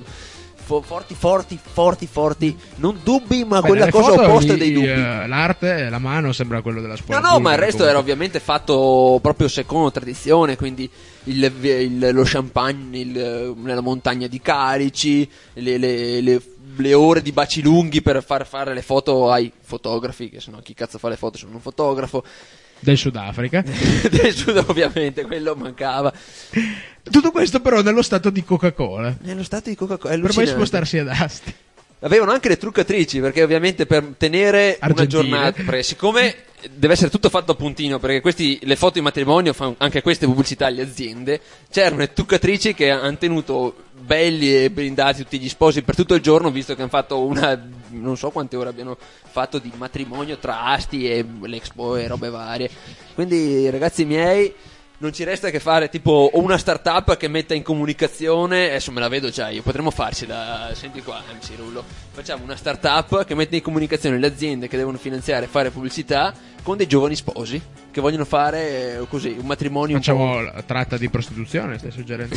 fo- forti forti forti forti non dubbi, ma Beh, quella dalle cosa foto opposta lì, dei dubbi. eh, l'arte, la mano sembra quello della No, scuola. no, ma il bulgara, resto comunque. era ovviamente fatto proprio secondo tradizione, quindi il- il- lo champagne il- nella montagna di Calici, le, le- le- le ore di baci lunghi per far fare le foto ai fotografi, che sennò chi cazzo fa le foto se non un fotografo. del Sudafrica. Del Sud, ovviamente, quello mancava. Tutto questo però nello stato di Coca-Cola. Nello stato di Coca-Cola, per poi spostarsi ad Asti. Avevano anche le truccatrici, perché ovviamente per tenere Argentine. una giornata, perché siccome deve essere tutto fatto a puntino, perché questi, le foto di matrimonio fanno anche queste pubblicità alle aziende, c'erano le truccatrici che hanno tenuto belli e blindati tutti gli sposi per tutto il giorno, visto che hanno fatto una, non so quante ore abbiano fatto di matrimonio tra Asti e l'Expo e robe varie. Quindi ragazzi miei, non ci resta che fare tipo o una startup che metta in comunicazione, adesso me la vedo già io, potremmo farci da, senti qua M C Rullo, facciamo una startup che mette in comunicazione le aziende che devono finanziare e fare pubblicità con dei giovani sposi che vogliono fare eh, così un matrimonio. Facciamo un la tratta di prostituzione, stai suggerendo?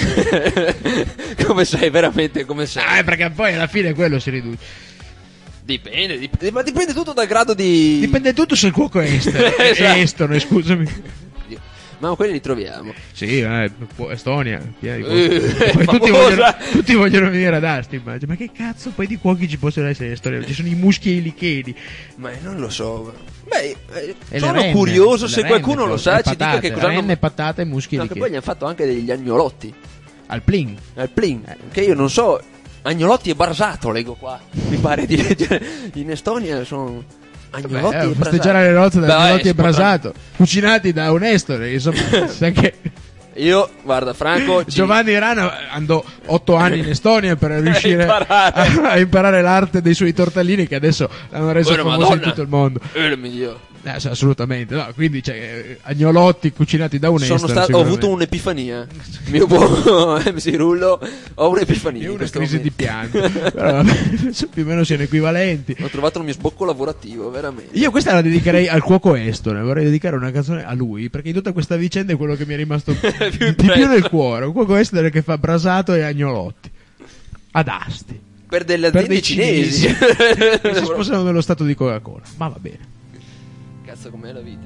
Come sei, veramente come sei? Ah, perché poi alla fine quello si riduce. Dipende, dipende, ma dipende tutto dal grado di... Dipende tutto se il cuoco è estero. Esatto. Estone, scusami. Ma quelli li troviamo. Sì, eh, Estonia, piena di Eh, poi tutti famosa. vogliono, tutti vogliono venire ad Asti, immagino. Ma che cazzo poi di cuochi ci possono essere in Estonia? Ci sono i muschi e i licheni. Ma non lo so. Beh, eh, E le sono renne, curioso le se renne, qualcuno lo sa, le ci dica patate, che cosa hanno... renne, patate e muschi e No, che licheni. poi gli hanno fatto anche degli agnolotti. Al Plin. Al Plin, che io non so. Agnolotti e Brasato, leggo qua. Mi pare di leggere. In Estonia sono agnolotti Beh, e festeggiare Brasato. le nozze da Beh, agnolotti si e potrà- brasato, cucinati da un estone, insomma, sai che Io, guarda, Franco. ci- Giovanni Rana andò otto anni in Estonia per riuscire imparare. A, a imparare l'arte dei suoi tortellini che adesso l'hanno reso Oh, famoso in Madonna. tutto il mondo. Eh, il migliore. Eh, sì, assolutamente, no, quindi cioè, eh, agnolotti cucinati da un Sono estone. stato, ho sicuramente. avuto un'epifania. Mio buon M C Rullo, ho un'epifania. Io in una questo crisi di momento. pianto. Però vabbè, penso più o meno siano equivalenti. Ho trovato il mio sbocco lavorativo, veramente. Io questa la dedicherei al cuoco estone, vorrei dedicare una canzone a lui, perché in tutta questa vicenda è quello che mi è rimasto più di più impresso. nel cuore. Un cuoco estone che fa brasato e agnolotti. Ad Asti. Per delle Per aziende dei cinesi. che si sposano nello stato di Coca-Cola. Ma va bene. Cazzo, com'è la vita?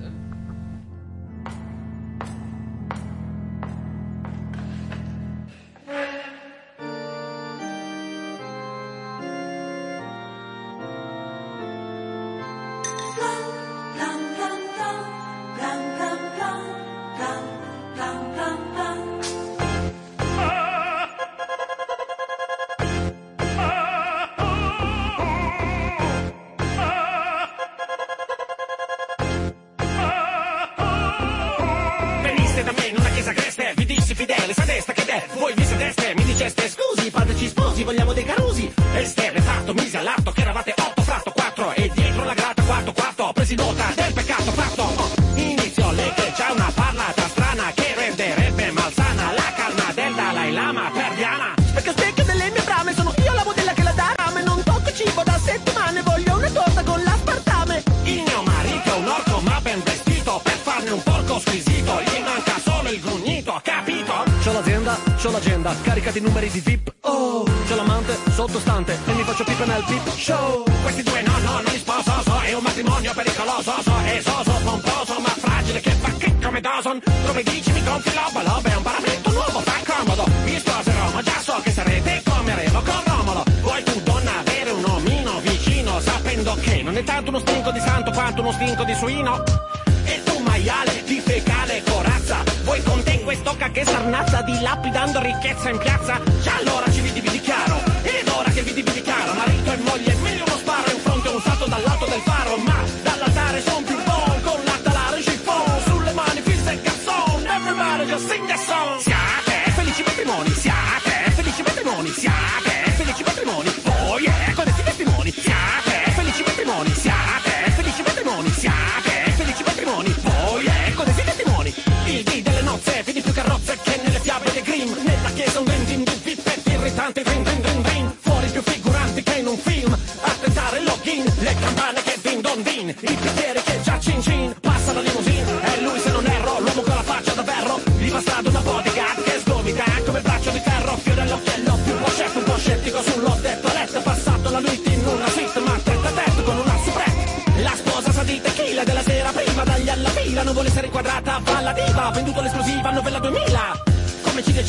Veniste da me in una chiesa creste, vi dissi fidele, sadeste che è, voi mi sedeste, mi diceste scusi, padre ci sposi, vogliamo dei carusi. Esterrefatto, mise all'atto che eravate otto fratto quattro, e dietro la grata quarto quarto, presi nota del peccato fatto. Inizio legge, c'è una parlata strana che renderebbe malsana la calma del Dalai Lama per Diana. Perché specchio delle mie brame, sono io la modella che la dà rame, non tocco cibo da settimane, voglio una torta con l'aspartame. Il mio marito è un orco ma ben vestito, per farne un porco squisito, gli manca solo il grugnito, capito? C'ho l'azienda, c'ho l'agenda, carica di numeri di V I P. Oh, c'ho l'amante sottostante e mi faccio pipa nel pip show. Questi due no, no, non li sposo, so, è un matrimonio pericoloso, so, esoso, pomposo, ma fragile che fa che come Dawson. Come dici mi gonfi l'oba, l'oba è un paramento nuovo, fa comodo. Mi sposerò, ma già so che sarete come Revo con Romolo. Vuoi tu donna avere un omino vicino, sapendo che non è tanto uno stinco di santo quanto uno stinco di suino? E tu maiale di fecale corazza, vuoi con te questo cacche sarnazza, dilapidando ricchezza in piazza? Già allora ci vidi vidi chiaro, ed ora che vidi vidi chiaro, marito e moglie, meglio uno sparo in fronte a un salto dall'alto del faro, ma dall'altare son più buon, con la talare chiffon, sulle mani fisse e cazzon, everybody just sing that song. Siate felici matrimoni, siate felici matrimoni, siate felici matrimoni, oh yeah, con questi testimoni, siate felici matrimoni, siate felici matrimoni, siate felici matrimoni, oh yeah, con questi testimoni. Il dì delle nozze, vedi più carrozze che nelle fiabe dei Grimm, nella chiesa un din din din pippetto irritante, drin drin drin drin, fuori più figuranti che in un film, a tentare il login, le campane che din don din, i piaceri che già cin cin, passa la limousine, è lui se non erro, l'uomo con la faccia da ferro, gli fa strada una bodyguard che sgomita come braccio di ferro, fiore all'occhiello, più un po' chef, un po' scettico sullo detto letto, passato la notte in una suite, ma testa a testa con una soubrette. La sposa sa di tequila della sera prima, dagli alla fila, non vuole essere inquadrata, va alla diva, venduto l'esclusiva, novella duemila. Come ci decide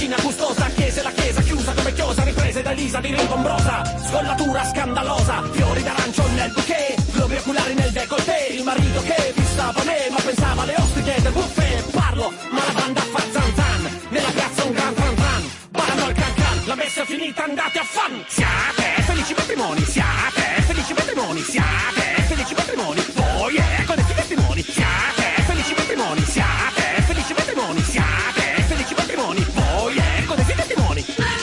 macchina gustosa, chiese la chiesa chiusa come chiosa, riprese da Elisa di rimbombrosa, scollatura scandalosa, fiori d'arancio nel bouquet, globi oculari nel décolleté, il marito che fissava me ma pensava alle ostiche del buffet. Parlo, ma la banda fa zan zan, nella piazza un gran tran tran, ballano il can can, la messa è finita, andate a fan. Siate felici matrimoni, siate felici matrimoni, siate felici matrimoni, voi ecco dei testimoni, siate felici matrimoni, siate felici matrimoni, siate felici matrimoni, voi ecco dei testimoni.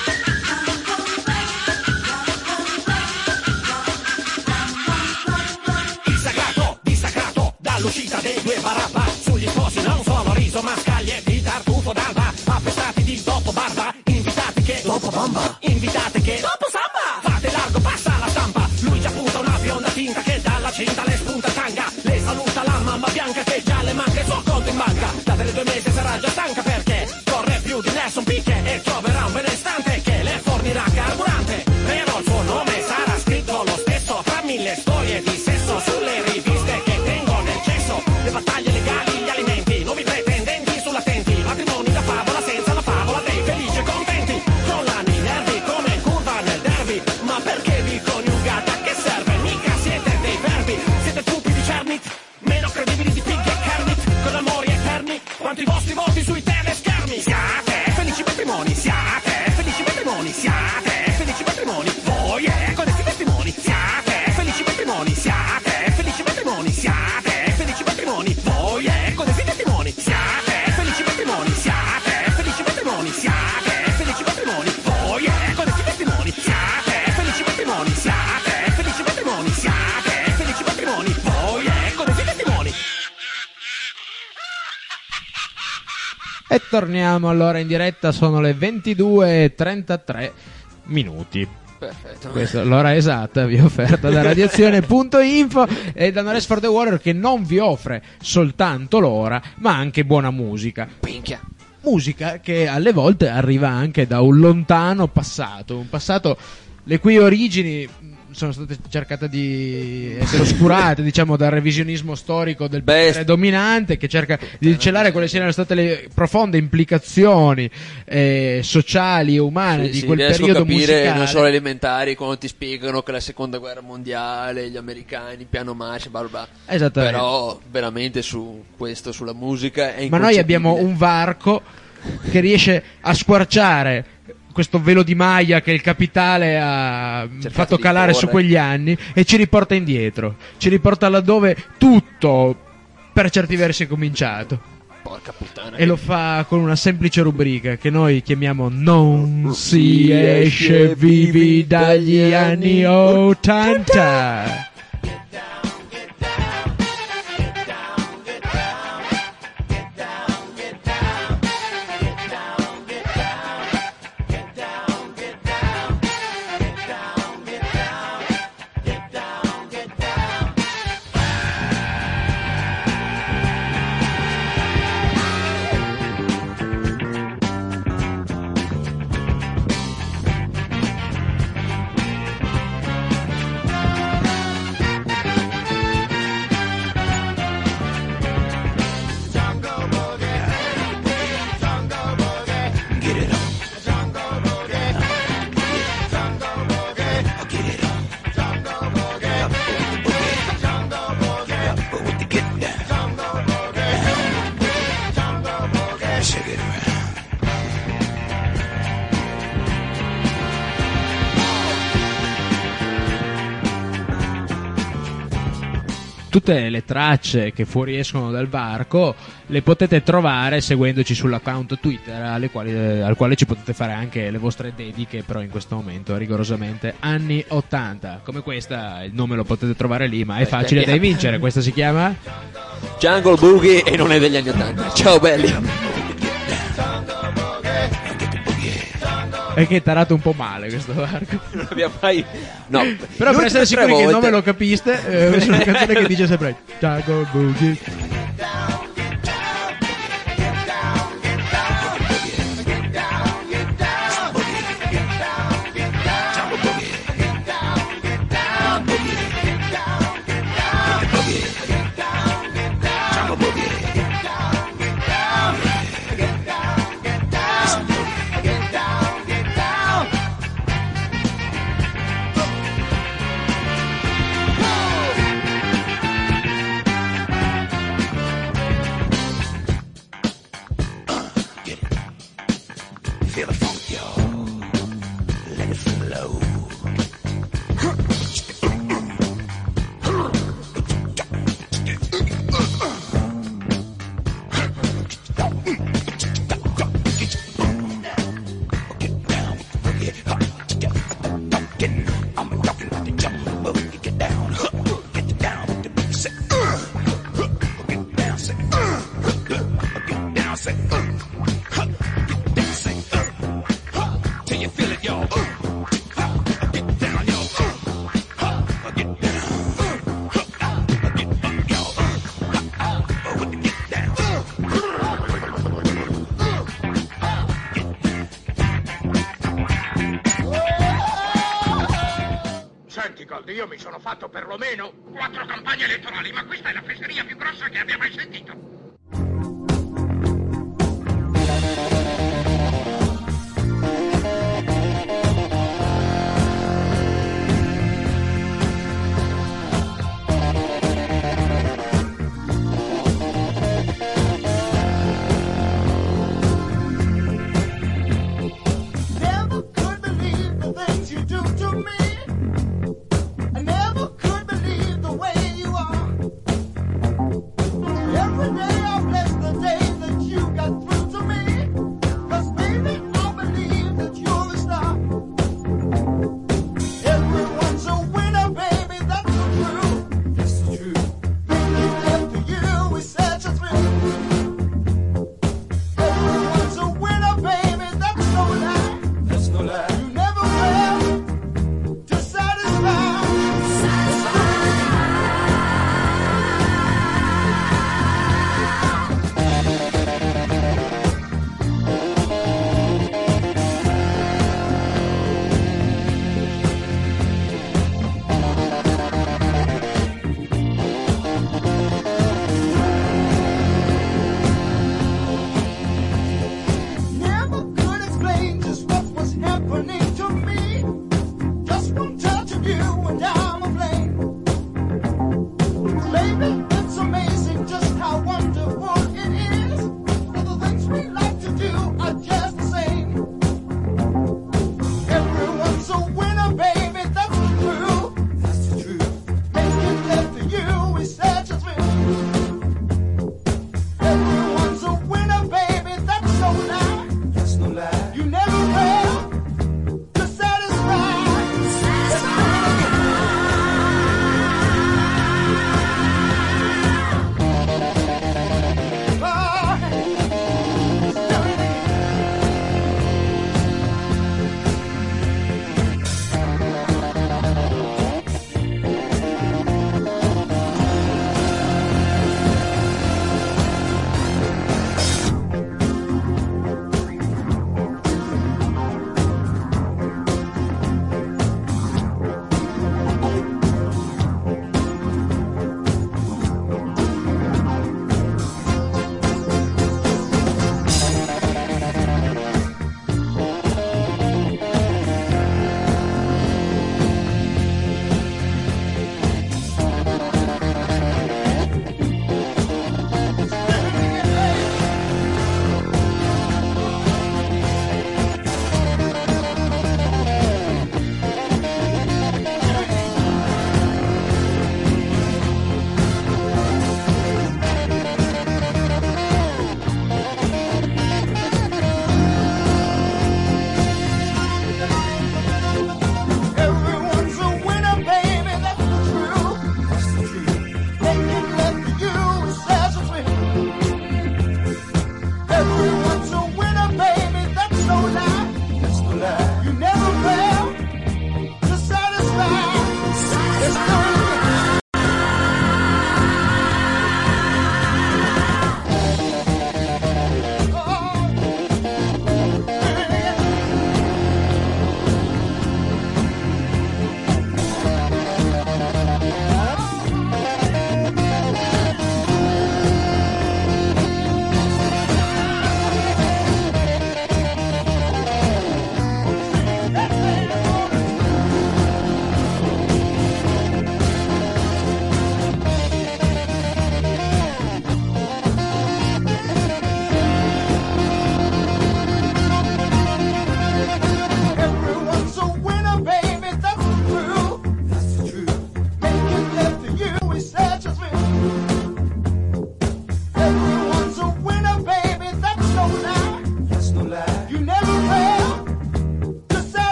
Il sagrato, distaccato dall'uscita dei due barabba, sugli sposi non solo riso ma scaglie di tartufo d'alba, appestati di dopo barba, invitati che dopo bomba, invitate che dopo samba, fate largo, passa la stampa, lui già punta una bionda tinta che dalla cinta le spunta tanga, le saluta la mamma bianca che già le manca il suo conto in banca, da delle due mesi sarà già stanca perché corre più di Nelson Piquet e troverà un benestante che le fornirà carburante, però il suo nome sarà scritto lo stesso tra mille storie di sesso sulle riviste che tengo nel cesso, le battaglie legali, gli alimenti, nuovi pretendenti sull'attenti, matrimoni da favola senza la favola dei felici e contenti, crollano i nervi come in curva nel derby, ma perché vi coniugate, a che serve? Mica siete dei verbi, siete tutti di Cernit, meno credibili di Piggy e Kermit, con amori eterni, quanto i vostri voti sui teleschermi. Siate felici matrimoni, siate felici matrimoni, siate felici matrimoni, voi ecco dei testimoni, siate felici matrimoni, siate felici matrimoni, siate felici matrimoni, voi ecco dei testimoni, siate felici matrimoni, siate felici matrimoni, siate felici matrimoni, voi ecco dei testimoni, siate felici matrimoni, siate felici matrimoni, siate felici matrimoni, voi ecco dei testimoni. E torniamo allora in diretta, sono le ventidue e trentatré minuti. Perfetto. Questa è l'ora esatta vi offerta da radiazione punto info e da No Rest for the Warrior, che non vi offre soltanto l'ora ma anche buona musica. Pinchia. Musica che alle volte arriva anche da un lontano passato, un passato le cui origini sono state cercate di essere oscurate, diciamo, dal revisionismo storico del potere dominante, che cerca di celare quelle siano state le profonde implicazioni eh, sociali e umane Sì, di sì, quel riesco periodo a capire, musicale. non solo elementari, quando ti spiegano che la seconda guerra mondiale, gli americani, piano marcia, bla bla bla. Esattamente. Però veramente su questo, sulla musica è Ma noi abbiamo un varco che riesce a squarciare questo velo di maglia che il capitale ha Cercate fatto di calare correre. su quegli anni e ci riporta indietro, ci riporta laddove tutto per certi versi è cominciato. Porca puttana. E lo fa con una semplice rubrica che noi chiamiamo Non si esce vivi dagli anni ottanta. Tutte le tracce che fuoriescono dal varco le potete trovare seguendoci sull'account Twitter alle quali, eh, al quale ci potete fare anche le vostre dediche, però in questo momento rigorosamente anni ottanta. Come questa, il nome lo potete trovare lì, ma è facile da vincere. Questa si chiama Jungle Boogie e non è degli anni ottanta. Ciao belli. È che è tarato un po' male questo varco. Non abbiamo mai. No, però per essere sicuri che il nome lo capiste, eh, è una canzone che dice sempre Jungle Boogie. soldi, io mi sono fatto perlomeno quattro campagne elettorali, ma questa è la fesseria più grossa che abbia mai sentito. Every day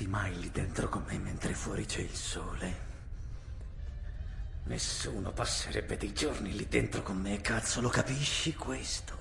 resti mai lì dentro con me mentre fuori c'è il sole? Nessuno passerebbe dei giorni lì dentro con me, cazzo, lo capisci questo?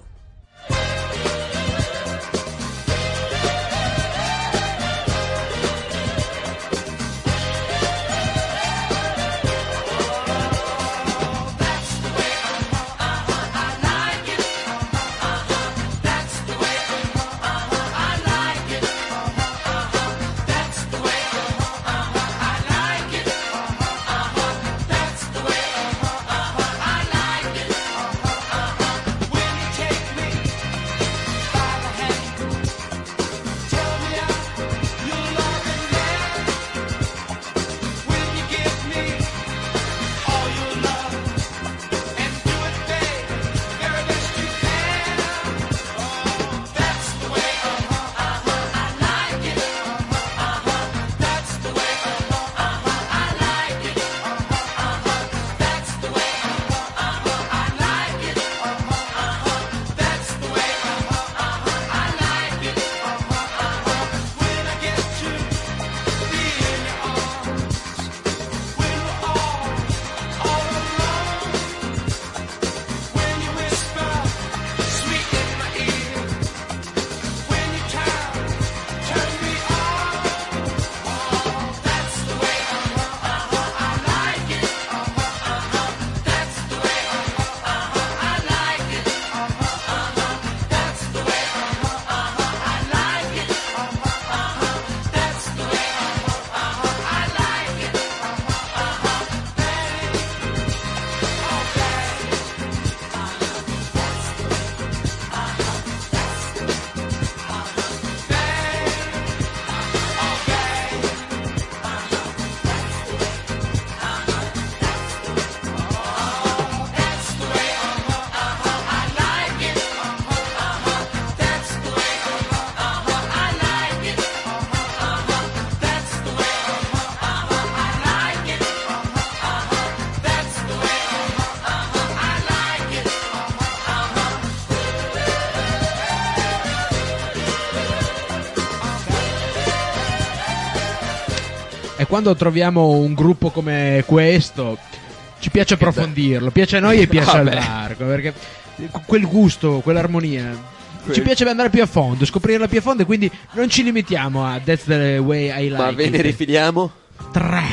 E quando troviamo un gruppo come questo ci piace approfondirlo, piace a noi e piace al Marco, perché quel gusto, quell'armonia ci piace andare più a fondo, scoprirla più a fondo, e quindi non ci limitiamo a That's the way I like. Ma ve ne it. rifiliamo? Tre.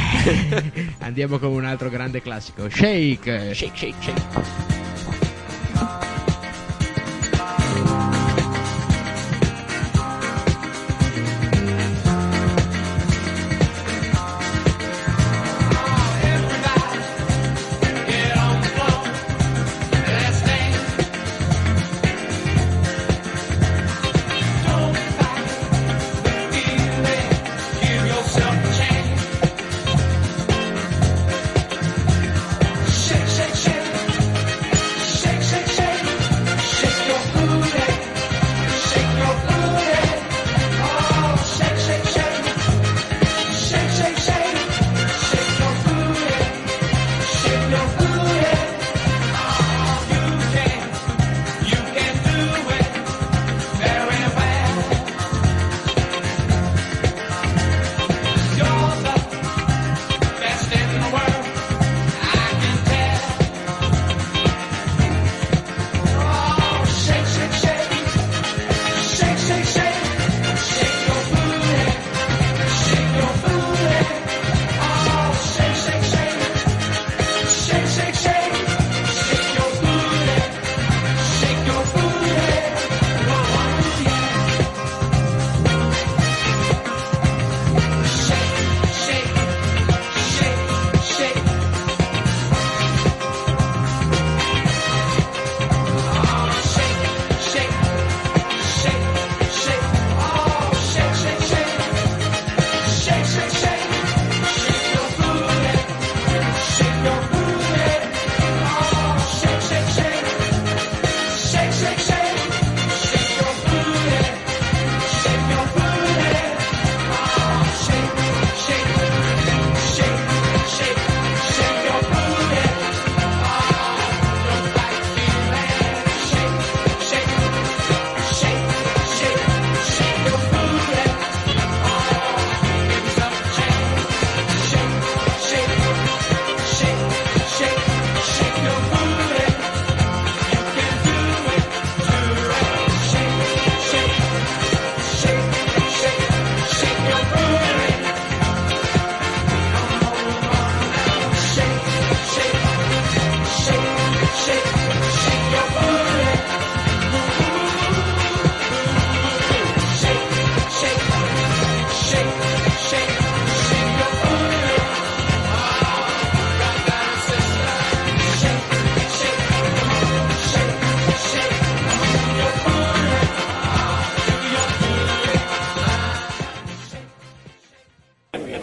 Andiamo con un altro grande classico, Shake. Shake, shake, shake. Shake, shake, shake.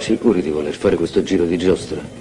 Sicuri di voler fare questo giro di giostra?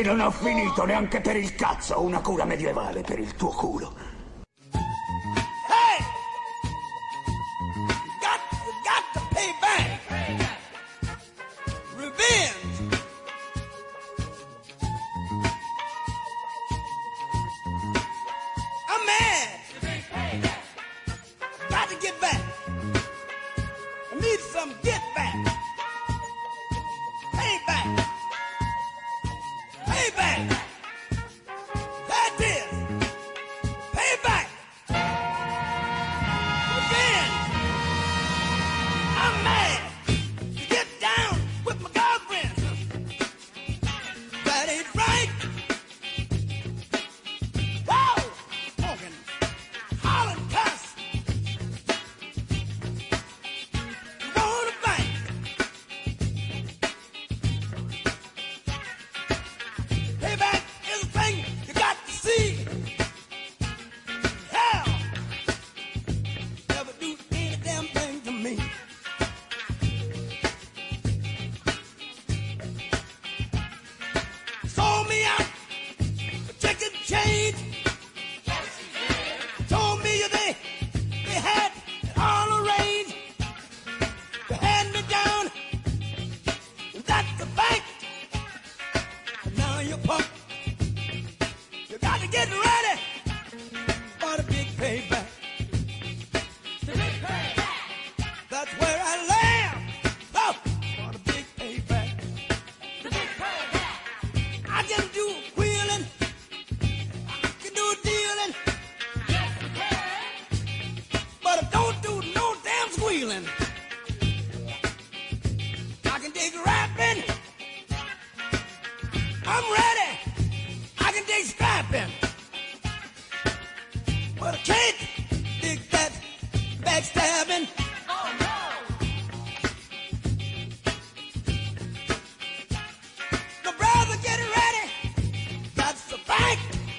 non ho finito neanche per il cazzo una cura medievale per il tuo culo. Hey! Got, got to pay back. Revenge. I'm mad. Got to get back. I need some get back. Pay back. Pay back. That is. Pay back. Revenge. I'm mad. To get down with my girlfriend. That ain't right. Whoa! Smoking. Hollering cuss. You wanna fight? Payback is a thing you got to see. Hell, never do any damn thing to me. Sold me out for chicken change. Told me they they had it all arranged. They had me down. That's the bank. And now you're punk. You got to get ready for the big payback. The big payback. That's where I live. Oh, for the big payback. The big payback. I can do wheeling. I can do dealing. Yes, you can. But I don't do no damn squealing. I can dig rapping. I'm ready. I can dig scrapping. But I can't dig that backstabbing. Oh no! The brother, get ready. That's the fact.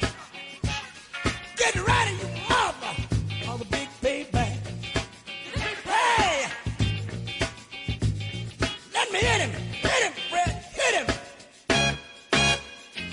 Get ready, you mother, for the big payback. Hey! Let me hit him. Hit him, Fred. Hit him.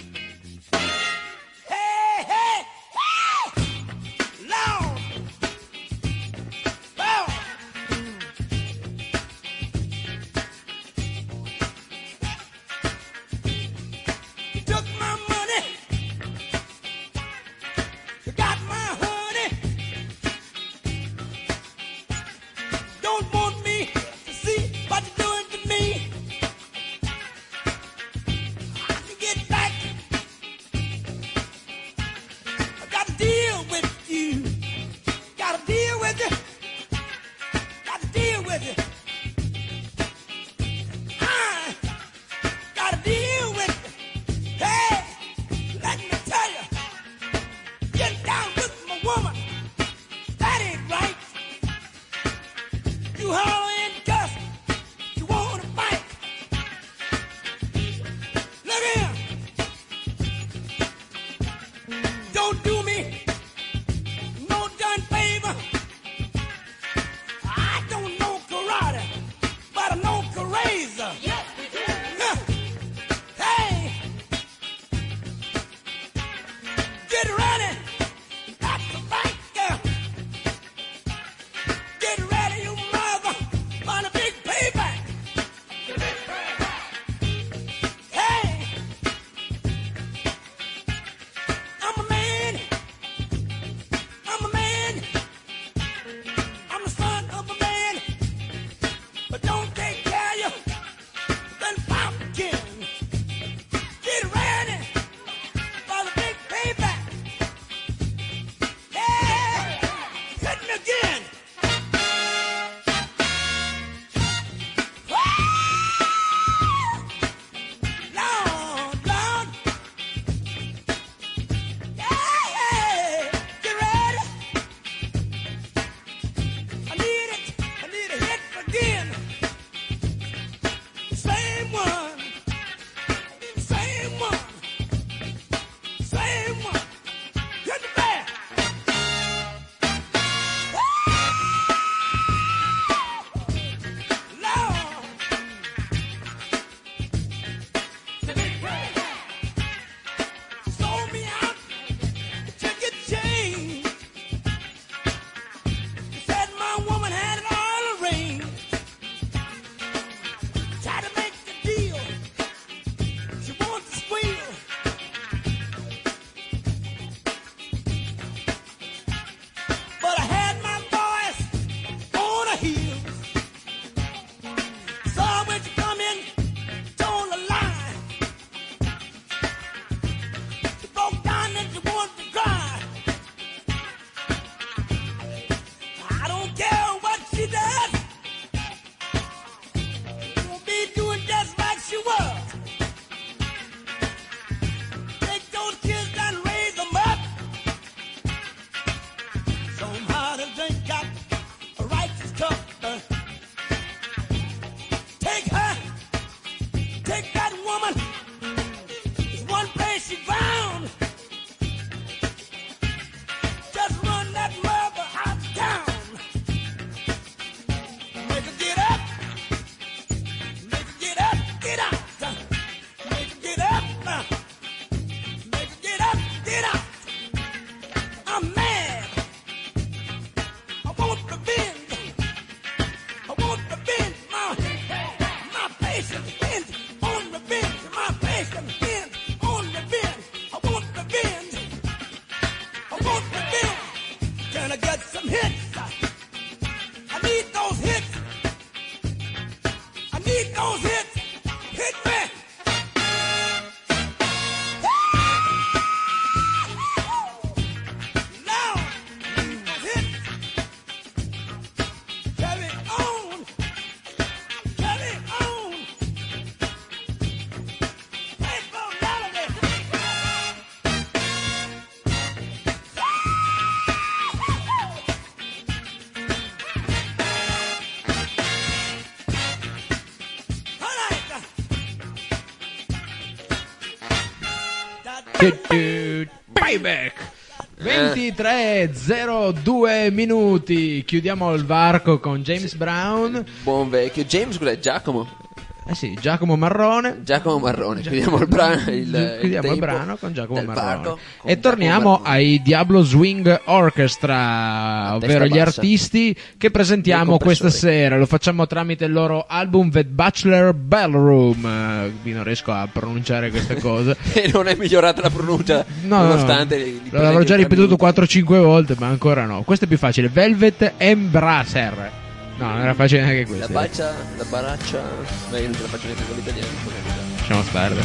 Payback. ventitré e zero due minuti. Chiudiamo il varco con James Brown. Buon vecchio James, cos'è? Giacomo? Eh sì, Giacomo Marrone. Giacomo Marrone, chiudiamo il brano. Il, chiudiamo il, il brano con Giacomo Marrone. Varco, con e torniamo Marrone. ai Diablo Swing Orchestra, ovvero gli bassa. artisti che presentiamo questa sera. Lo facciamo tramite il loro album The Bachelor Ballroom. Uh, non riesco a pronunciare queste cose. E non è migliorata la pronuncia, No, nonostante no, li- li no. L'avrò già ripetuto quattro cinque volte, ma ancora no. Questo è più facile. Velvet Embracer. No, non era facile neanche questo. La baccia, la baraccia. Ma io non ce la faccio neanche con l'italiano. Lasciamo stare.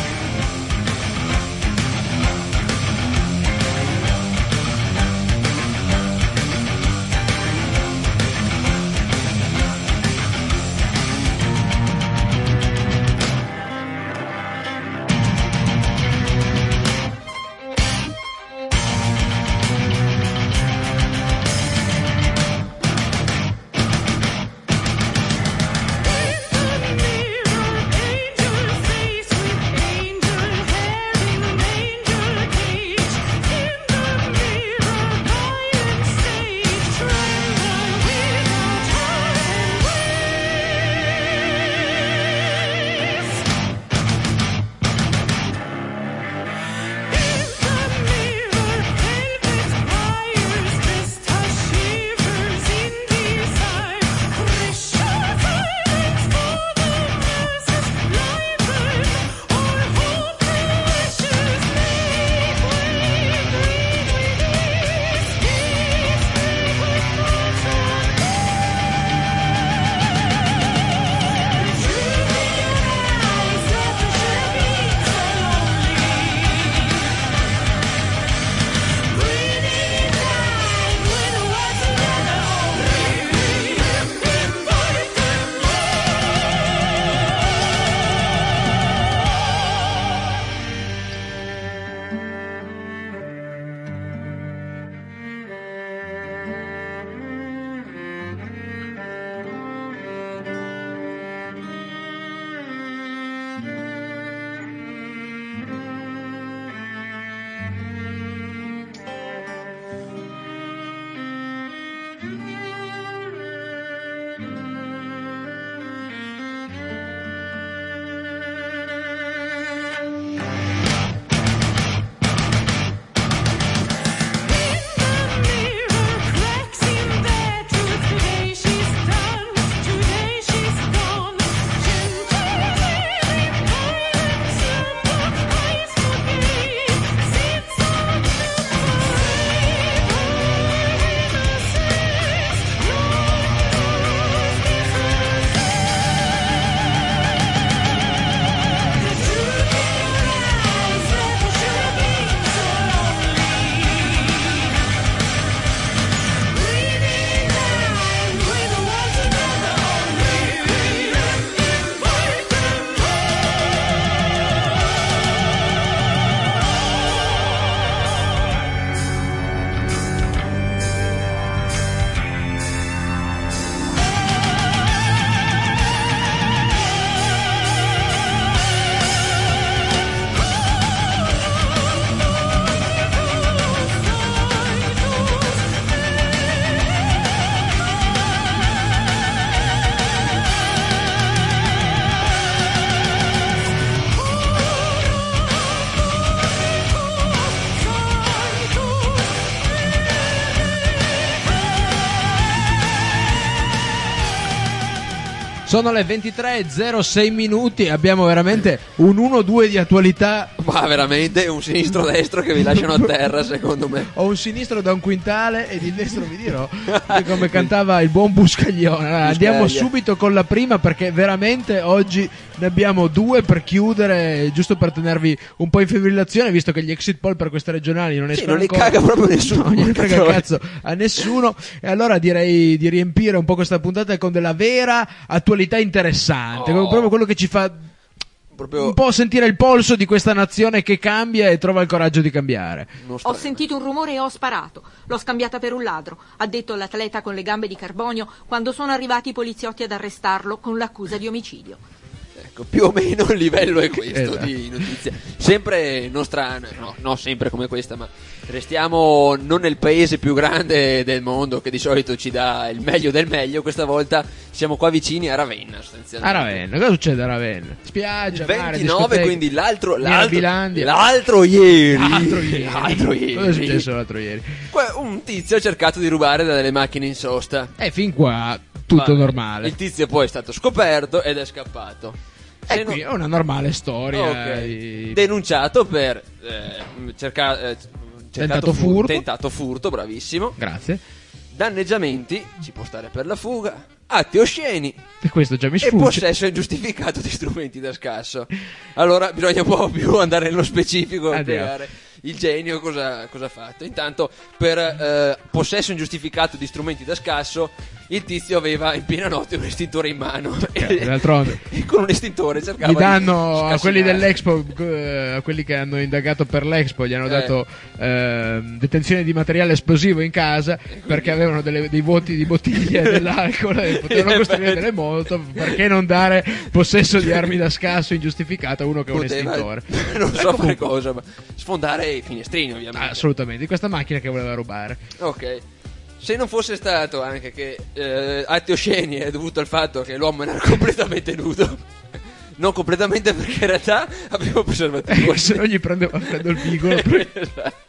Sono le ventitré e zero sei minuti. Abbiamo veramente un uno due di attualità. Ma veramente un sinistro-destro che vi lasciano a terra, secondo me. Ho un sinistro da un quintale ed il destro vi dirò, come cantava il buon Buscaglione. Allora, andiamo subito con la prima, perché veramente oggi ne abbiamo due per chiudere, giusto per tenervi un po' in fibrillazione, visto che gli exit poll per queste regionali non escono sì, non ancora. li caga proprio nessuno. No, non gli frega cazzo a nessuno. E allora direi di riempire un po' questa puntata con della vera attualità interessante, Oh. proprio quello che ci fa Proprio un po' sentire il polso di questa nazione che cambia e trova il coraggio di cambiare. Ho sentito un rumore e ho sparato. L'ho scambiata per un ladro, ha detto l'atleta con le gambe di carbonio quando sono arrivati i poliziotti ad arrestarlo con l'accusa di omicidio. Ecco, Ecco, più o meno il livello è questo Esatto. di notizia. Sempre non strano, no, no sempre come questa, ma restiamo non nel paese più grande del mondo che di solito ci dà il meglio del meglio. Questa volta siamo qua vicini a Ravenna, sostanzialmente. A Ravenna, cosa succede a Ravenna? Spiaggia, mare, ventinove, discoteche, quindi l'altro l'altro, Mirabilandia. l'altro ieri. L'altro ieri. L'altro ieri. Cosa è successo l'altro ieri? Qua un tizio ha cercato di rubare dalle macchine in sosta. E fin qua tutto Vabbè, normale. Il tizio poi è stato scoperto ed è scappato. E Se qui non- è una normale storia. Ok. di- Denunciato per eh, cerca- eh, cercato Tentato fur- furto. tentato furto, bravissimo. Grazie. Danneggiamenti, ci può stare per la fuga, atti osceni E questo già mi e sfugge. possesso ingiustificato di strumenti da scasso. Allora bisogna un po' più andare nello specifico e Andiamo. spiegare il genio cosa, cosa ha fatto. Intanto per eh, possesso ingiustificato di strumenti da scasso il tizio aveva in piena notte un estintore in mano e, D'altronde e con un estintore cercava gli danno di a quelli scassinare. dell'Expo, eh, a quelli che hanno indagato per l'Expo, gli hanno Eh. dato eh, detenzione di materiale esplosivo in casa perché avevano delle- dei voti di bottiglie dell'alcol e potevano In costruire effetti. delle molto. Perché non dare possesso di armi da scasso ingiustificato a uno che ha un Poteva- estintore? non so Eh, fare comunque, cosa, ma sfondare i finestrini ovviamente. assolutamente, di questa macchina che voleva rubare. Ok. Se non fosse stato anche che eh, atti osceni è dovuto al fatto che l'uomo era completamente nudo. Non completamente perché in realtà aveva preservativo. Se no gli prendeva prendo il pigolo. Esatto.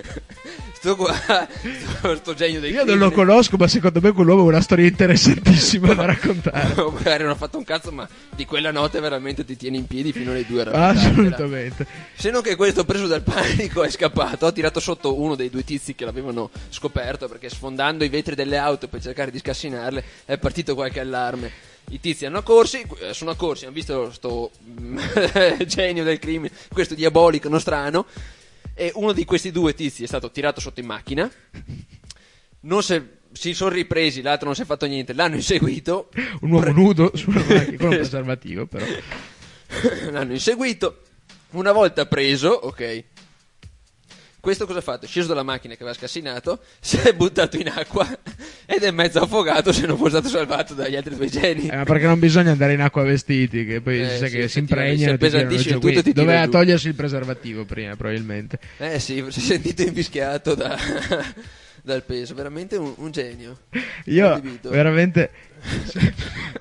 Sto qua, sto, sto genio dei Io non lo crimini. conosco, ma secondo me quell'uomo ha una storia interessantissima da raccontare. Magari non ha fatto un cazzo, ma di quella notte veramente ti tieni in piedi fino alle due a raccontartela. Assolutamente. Se non che questo, preso dal panico, è scappato. Ha tirato sotto uno dei due tizi che l'avevano scoperto, perché sfondando i vetri delle auto per cercare di scassinarle è partito qualche allarme. I tizi hanno corsi, eh, sono accorsi, hanno visto sto mm, genio del crimine, questo diabolico nostrano, e uno di questi due tizi è stato tirato sotto in macchina. Non si, si sono ripresi, l'altro non si è fatto niente, l'hanno inseguito. Un uomo Pre- nudo sulla macchina con un preservativo, però. L'hanno inseguito. Una volta preso, ok. Questo cosa ha fatto? È sceso dalla macchina che aveva scassinato, si è buttato in acqua ed è mezzo affogato se non fosse stato salvato dagli altri due geni. Eh, ma perché non bisogna andare in acqua vestiti, che poi Eh, si sa sì, che si effettivamente, impregnano. si appesantisce tutto e ti tira Doveva giù. togliersi il preservativo prima, probabilmente. Eh sì, si è sentito invischiato da, dal peso, veramente un, un genio. Io Adibito. veramente se,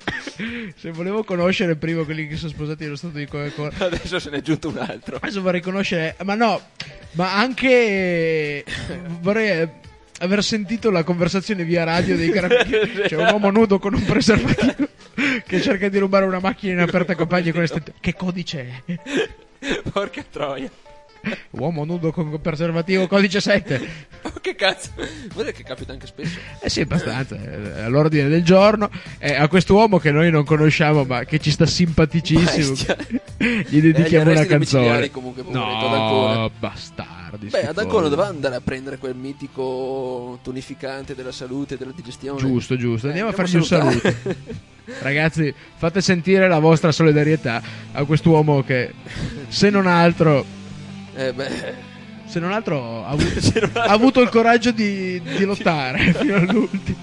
se volevo conoscere prima quelli che sono sposati nello stato di Coca-Cola, Adesso se n'è aggiunto un altro. adesso vorrei conoscere, ma no, ma anche vorrei aver sentito la conversazione via radio dei carabinieri. C'è un uomo nudo con un preservativo che cerca di rubare una macchina in aperta campagna con estent- che codice è? Porca troia. Uomo nudo con preservativo, codice sette. Oh, che cazzo. Guarda che capita anche spesso. Eh sì, abbastanza, è all'ordine del giorno. Eh, a questo uomo che noi non conosciamo, ma che ci sta simpaticissimo, Bestia. gli dedichiamo Eh, gli una arresti domiciliari canzone. comunque, poveretto, ad Ancona. No, bastardi. Beh, schifosi. ad Ancona doveva andare a prendere quel mitico tonificante della salute e della digestione. Giusto, giusto. Eh, Andiamo a andiamo fargli un a saluto. salutare. Ragazzi, fate sentire la vostra solidarietà a quest'uomo che, se non altro, Eh beh, se non altro ha avuto, Se non altro- ha avuto il coraggio di, di lottare fino all'ultimo.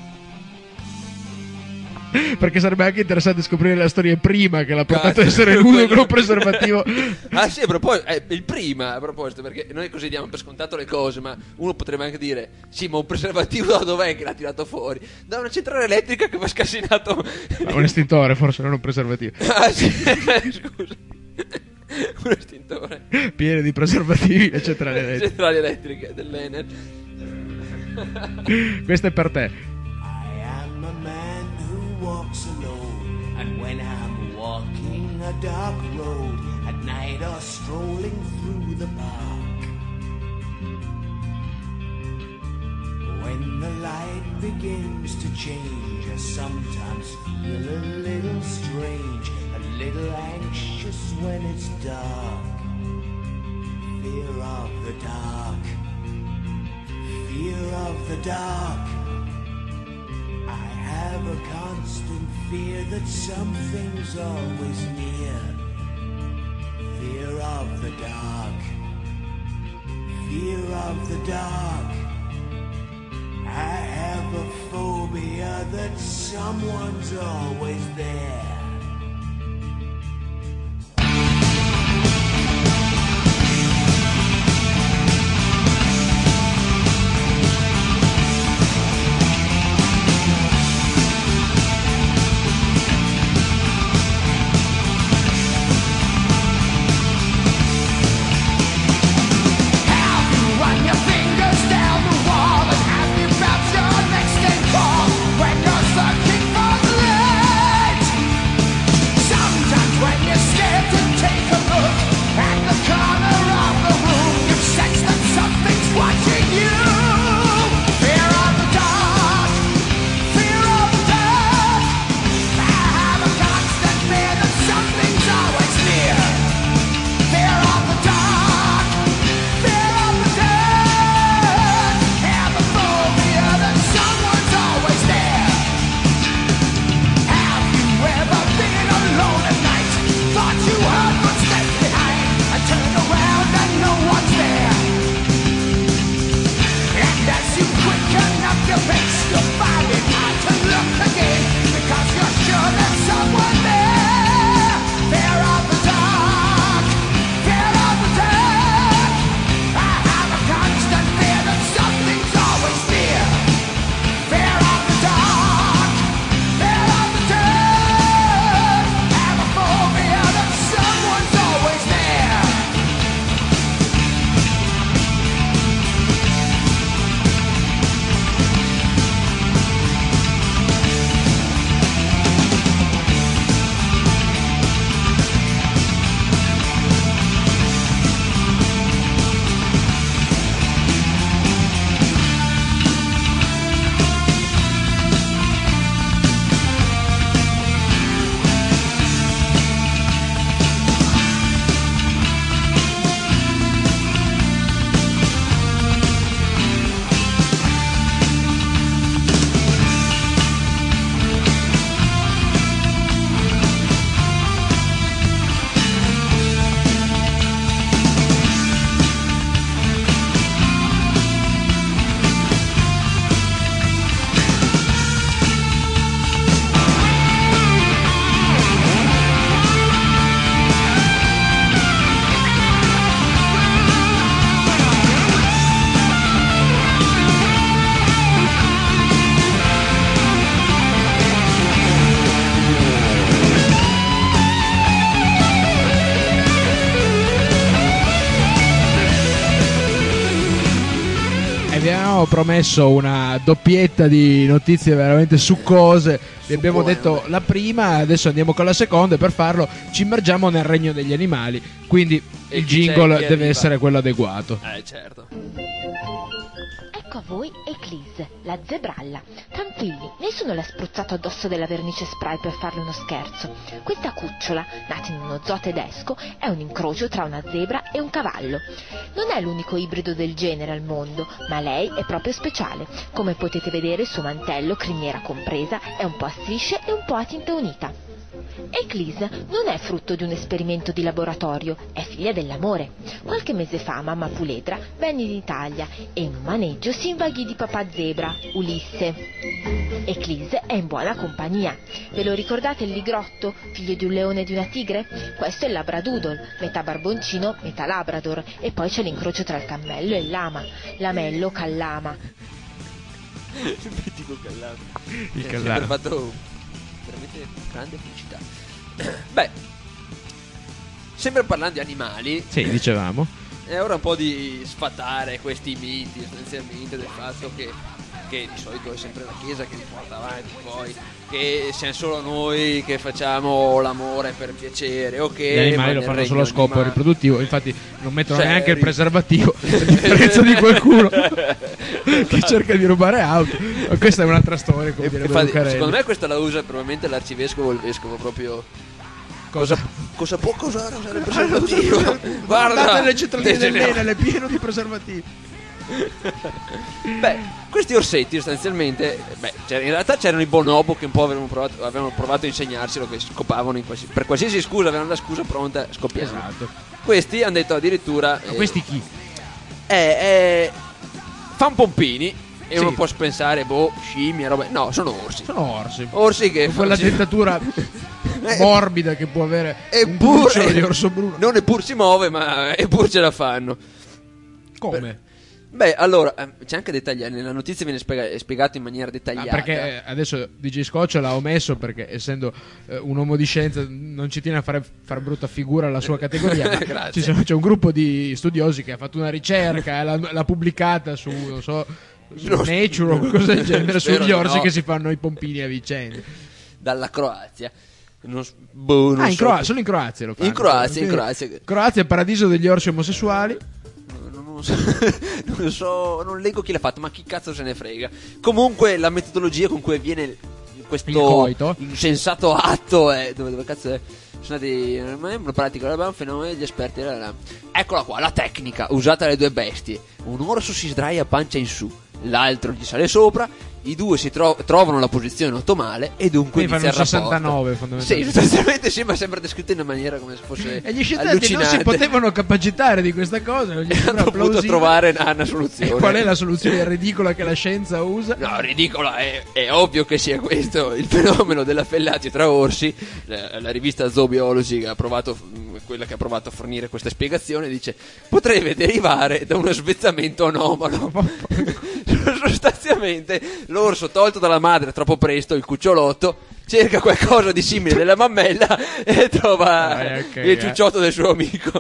Perché sarebbe anche interessante scoprire la storia prima che l'ha portato ad Cazzo, essere nudo quello- con un preservativo. Ah sì, a proposito, eh, il prima a proposito, perché noi così diamo per scontato le cose, ma uno potrebbe anche dire: sì, ma un preservativo da dov'è che l'ha tirato fuori? Da una centrale elettrica che va scassinato. Un estintore, forse, non un preservativo. Ah sì, scusa. Un estintore. Pieno di preservativi e centrali elettriche. Centrali elettriche dell'Enel. Questo è per te. I am a man who walks alone, and when I'm walking a dark road, at night or strolling through the park, when the light begins to change, I sometimes feel a little strange, a little anxious when it's dark. Fear of the dark, fear of the dark. I have a constant fear that something's always near. Fear of the dark, fear of the dark. I have a phobia that someone's always there. avevamo promesso una doppietta di notizie veramente succose. Vi abbiamo Buone, detto vabbè. la prima, adesso andiamo con la seconda e per farlo ci immergiamo nel regno degli animali. Quindi E il chi c'è? jingle Chi deve arriva? essere quello adeguato. Eh, certo. Ecco a voi Eclise, la zebralla. Tranquilli, nessuno le ha spruzzato addosso della vernice spray per farle uno scherzo. Questa cucciola, nata in uno zoo tedesco, è un incrocio tra una zebra e un cavallo. Non è l'unico ibrido del genere al mondo, ma lei è proprio speciale. Come potete vedere, il suo mantello, criniera compresa, è un po' a strisce e un po' a tinta unita. Eclise non è frutto di un esperimento di laboratorio, è figlia dell'amore. Qualche mese fa mamma Puledra venne in Italia e in un maneggio si invaghì di papà zebra, Ulisse. Eclise è in buona compagnia. Ve lo ricordate il ligrotto, figlio di un leone e di una tigre? Questo è il labradoodle, metà barboncino, metà labrador, e poi c'è l'incrocio tra il cammello e il lama, lamello callama. Dico Callama. Il Eh, Callama. sempre fatto veramente grande felicità. Beh, sempre parlando di animali, Sì, dicevamo. è ora un po' di sfatare questi miti, essenzialmente, del fatto che, che di solito è sempre la Chiesa che li porta avanti, poi che siamo solo noi che facciamo l'amore per piacere, ok. Gli animali ma lo nel fanno regno solo a scopo animale- riproduttivo, infatti non mettono Cioè, neanche il ri- preservativo, a differenza di qualcuno che cerca di rubare auto. Ma questa è un'altra storia, come direbbe Infatti, Lucarelli. secondo me questa la usa probabilmente l'arcivescovo o il vescovo proprio. Cosa, cosa può causare usare il preservativo? Guarda, Guardate le centraline del degenerato. Enel, è pieno di preservativi. Beh, questi orsetti sostanzialmente, beh, cioè, in realtà c'erano i bonobo che un po' avevano provato, avevano provato a insegnarcelo, che scopavano in qualsiasi, per qualsiasi scusa, avevano la scusa pronta, scoppiavano. Esatto. Questi hanno detto addirittura Ma eh, questi chi? eh, eh, fan pompini e Sì. uno può pensare, boh, scimmie, roba. No, sono orsi. Sono orsi. Orsi che Con quella fanno- dentatura morbida che può avere un Eppure cucciolo di orso bruno. non eppur si muove, ma eppur ce la fanno. Come? Beh, allora, eh, c'è anche dettagliato, nella notizia viene spiega- spiegato in maniera Ah, dettagliata. perché eh, adesso D J Scotch l'ha omesso perché essendo eh, un uomo di scienza non ci tiene a fare, fare brutta figura alla sua categoria, ma Grazie. ci sono- c'è un gruppo di studiosi che ha fatto una ricerca e l'ha, l'ha pubblicata su, non so, su No, Nature o qualcosa del genere, spero sugli di orsi no. che si fanno i pompini a vicenda. Dalla Croazia. Non, s- boh, non Ah, in so. Croazia, solo in Croazia lo fanno. In Croazia, in Quindi, Croazia. Croazia è il paradiso degli orsi omosessuali. Non so, non so, non leggo chi l'ha fatto, ma chi cazzo se ne frega. Comunque la metodologia con cui avviene questo Il coito. insensato atto è dove, dove cazzo è? Sono andati una pratica, un fenomeno degli esperti. la, la. Eccola qua, la tecnica usata dalle due bestie. Un orso si sdraia a pancia in su, l'altro gli sale sopra. I due si tro- trovano la posizione ottomale e dunque Quindi inizia il fanno rapporto. sessantanove Sì, fondamentalmente. sostanzialmente sì, ma sembra descritto in una maniera come se fosse E gli scienziati allucinante. non si potevano capacitare di questa cosa, non gli sembra Hanno potuto plausibile. trovare una, una soluzione. E qual è la soluzione ridicola che la scienza usa? No, ridicola, è, è ovvio che sia questo il fenomeno dell'affellatio tra orsi. La, la rivista Zoobiology, che ha provato, quella che ha provato a fornire questa spiegazione, dice potrebbe derivare da uno svezzamento anomalo. Sostanzialmente l'orso tolto dalla madre troppo presto, il cucciolotto, cerca qualcosa di simile della mammella e trova Vai a il cagare. ciucciotto del suo amico.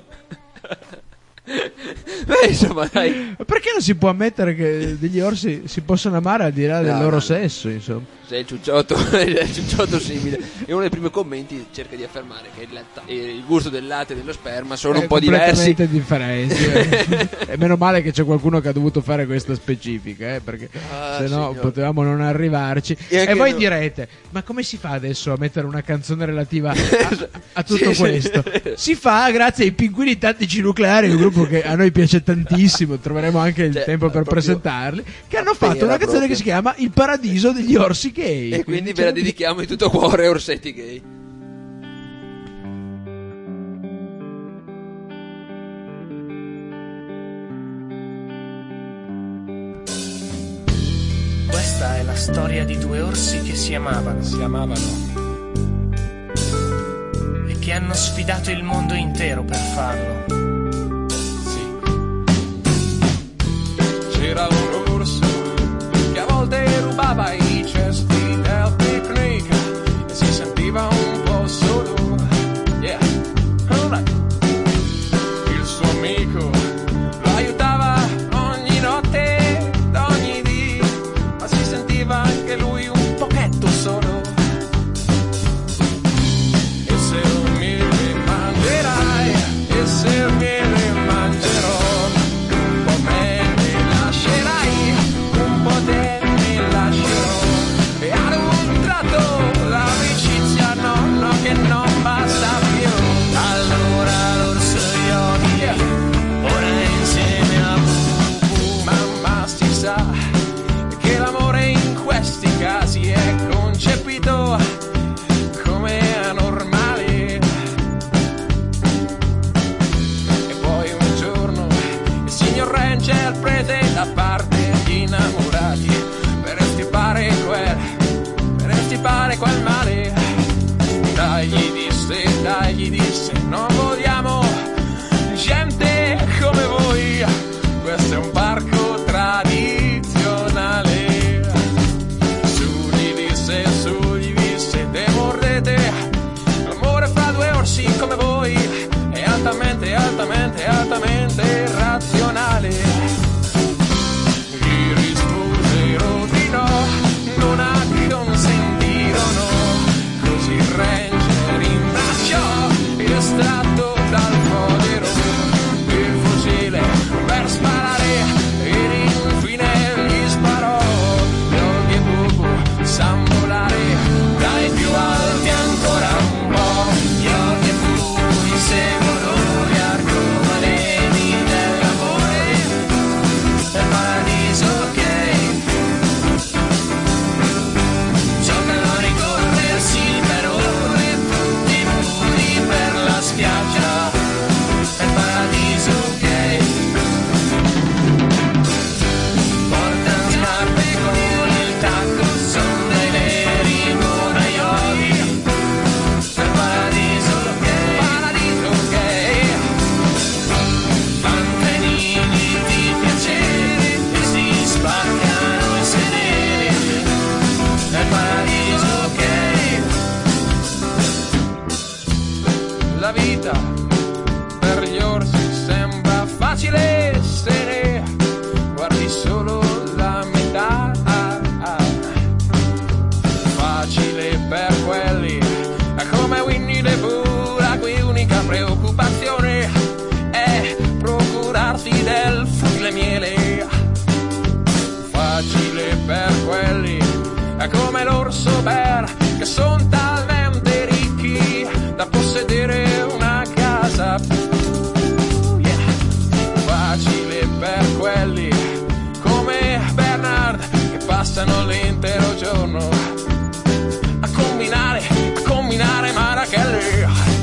Beh, insomma, dai. Ma perché non si può ammettere che degli orsi si possono amare al di là del No, loro no, no. sesso, insomma? Se il ciucciotto è il ciucciotto simile. E uno dei primi commenti cerca di affermare che il, latta- il gusto del latte e dello sperma sono È un po' diversi. completamente differenti. eh. E meno male che c'è qualcuno che ha dovuto fare questa specifica, eh, perché Ah, se no signor. potevamo non arrivarci. E E, anche voi no- direte: ma come si fa adesso a mettere una canzone relativa a, a tutto Sì, questo? sì. Si fa grazie ai Pinguini Tattici Nucleari, un gruppo che a noi piace tantissimo. Troveremo anche il Cioè, tempo per proprio presentarli. Che hanno fatto Era una canzone proprio. che si chiama Il paradiso degli orsi gay. E quindi ve c'è- la dedichiamo di tutto cuore a Orsetti Gay. Questa è la storia di due orsi che si amavano. Si amavano. E che hanno sfidato il mondo intero per farlo. C'era un orso che a volte rubava i cesti del picnic e si sentiva un po' solo. Yeah, alright. Il suo amico lo aiutava ogni notte, ogni Dai gli disse, dai gli disse, non vogliamo gente come voi, questo è un parco tradizionale. Su gli disse, su gli disse, demordete, l'amore fra due orsi come voi è altamente, altamente, altamente razionale. Gli risposero di no, non ha consentito no, così il ranger imbracciò estratto dal fodero il fucile per sparare ed infine gli sparò. Gli occhi e bubu san volare dai più alti ancora un po', gli occhi e bubu inseguono gli arcobaleni dell'amore del paradiso che giocano a ricorrersi per ore tutti nudi per la spiaggia del paradiso gay. Portano scarpe con il tacco, son dei veri moraioli del paradiso gay, paradiso gay. Fan trenini di piacere e si spaccano i sedili del paradiso gay. La vita per gli orsi sembra facile se ne guardi solo la metà. Facile per quelli come Winnie the Pooh, la cui unica preoccupazione è procurarsi del fucile miele. Facile per quelli come l'orso bear, che son talmente ricchi da possedere una casa. Yeah. Facile per quelli come Bernard, che passano l'intero giorno a combinare, a combinare marachelle.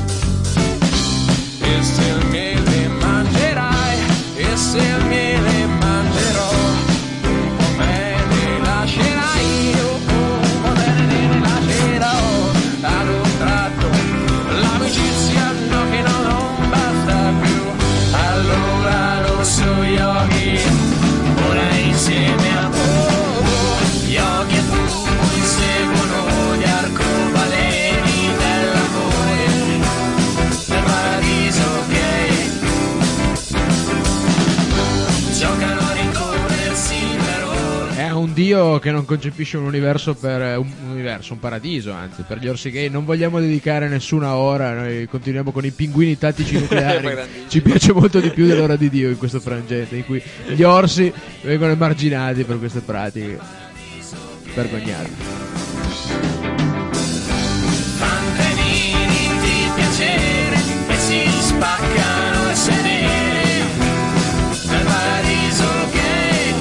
E se il miele mangerai, e se il miele mangerò, un po' me ne lascerai, un po' me ne lascerò. Ad un tratto l'amicizia no che no, non basta più. Allora l'orso yogi vola insieme a Bobo, gli occhi e Bubu inseguono gli arcobaleni dell'amore nel paradiso gay. Giocano a rincorrersi per ore. È un dio che non concepisce un universo per un universo, un paradiso, anzi, per gli orsi gay non vogliamo dedicare nessuna ora, noi continuiamo con i pinguini tattici nucleari. Ci piace molto di più dell'ora di Dio in questo frangente in cui gli orsi vengono emarginati per queste pratiche vergognate. Fan trenini di piacere e si spaccano i sedili nel paradiso gay.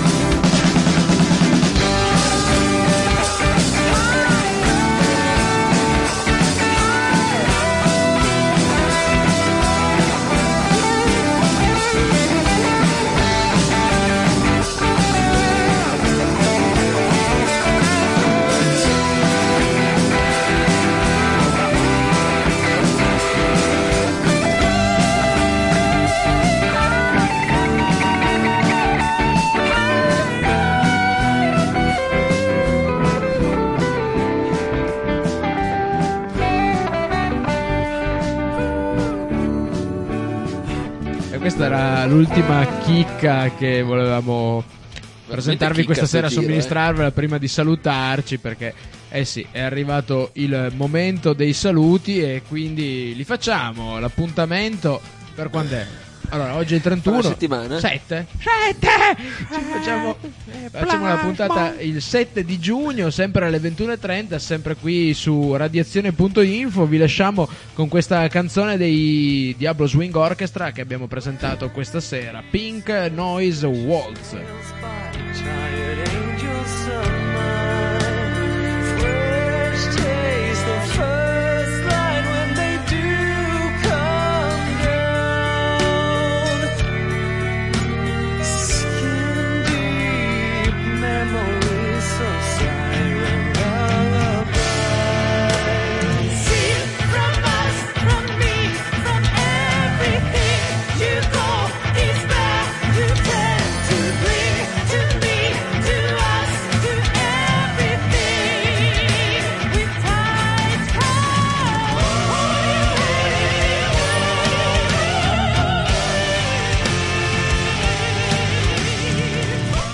Questa era l'ultima chicca che volevamo presentarvi questa sera, sto giro, somministrarvela prima di salutarci, perché eh sì, è arrivato il momento dei saluti e quindi li facciamo. L'appuntamento per quando è? Allora, oggi è il trentuno. Una settimana? Sette? Sette! Ci facciamo, facciamo una puntata il sette di giugno, sempre alle ventuno e trenta, sempre qui su radiazione punto info. Vi lasciamo con questa canzone dei Diablo Swing Orchestra che abbiamo presentato questa sera, Pink Noise Waltz. Memories of siren lullabies.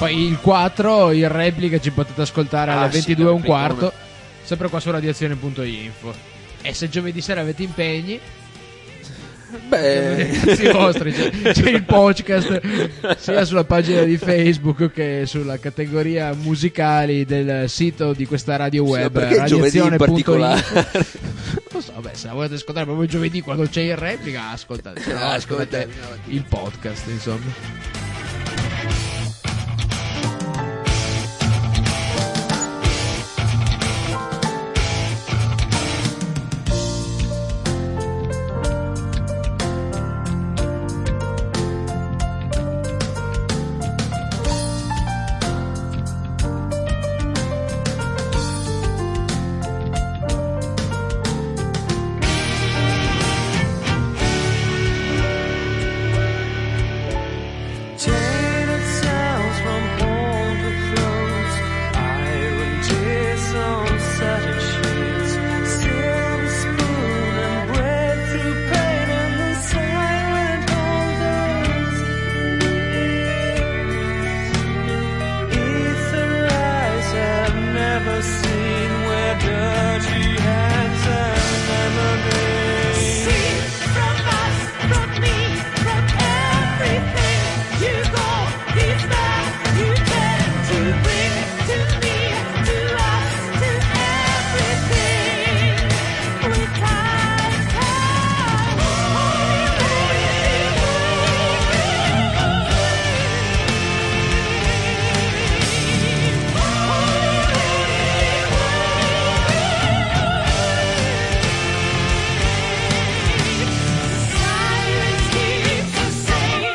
poi il quattro in replica ci potete ascoltare alle Ah, sì, ventidue e un come- quarto, sempre qua su radiazione punto info. E se giovedì sera avete impegni, Beh, cazzi vostri, c'è, c'è il podcast sia sulla pagina di Facebook che sulla categoria musicali del sito di questa radio Sì, web, ma perché giovedì in particolare? Non so, beh, se la volete ascoltare proprio giovedì quando c'è in replica, ascoltate, se no, Ah, ascoltate ascoltate. il podcast, insomma. Jaded sounds from home to close, iron tears on satin sheets, silver spoon and bread through pain and the silent holders. Ether eyes have never seen where dirty hands and lemonade. See from us, from me, from everything. You go, these back, you tend to bring to me, to us, to everything. With time, time, silence keeps us safe.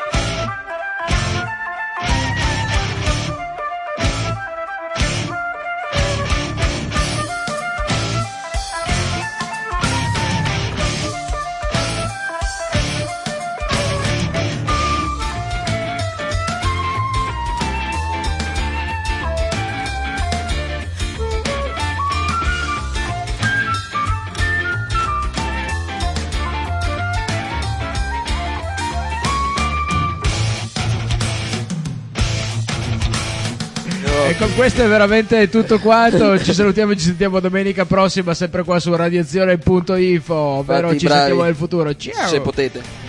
E con questo è veramente tutto quanto. Ci salutiamo e ci sentiamo domenica prossima, sempre qua su radiazione punto info, ovvero Fatti ci bravi. sentiamo nel futuro. Ciao! Se potete.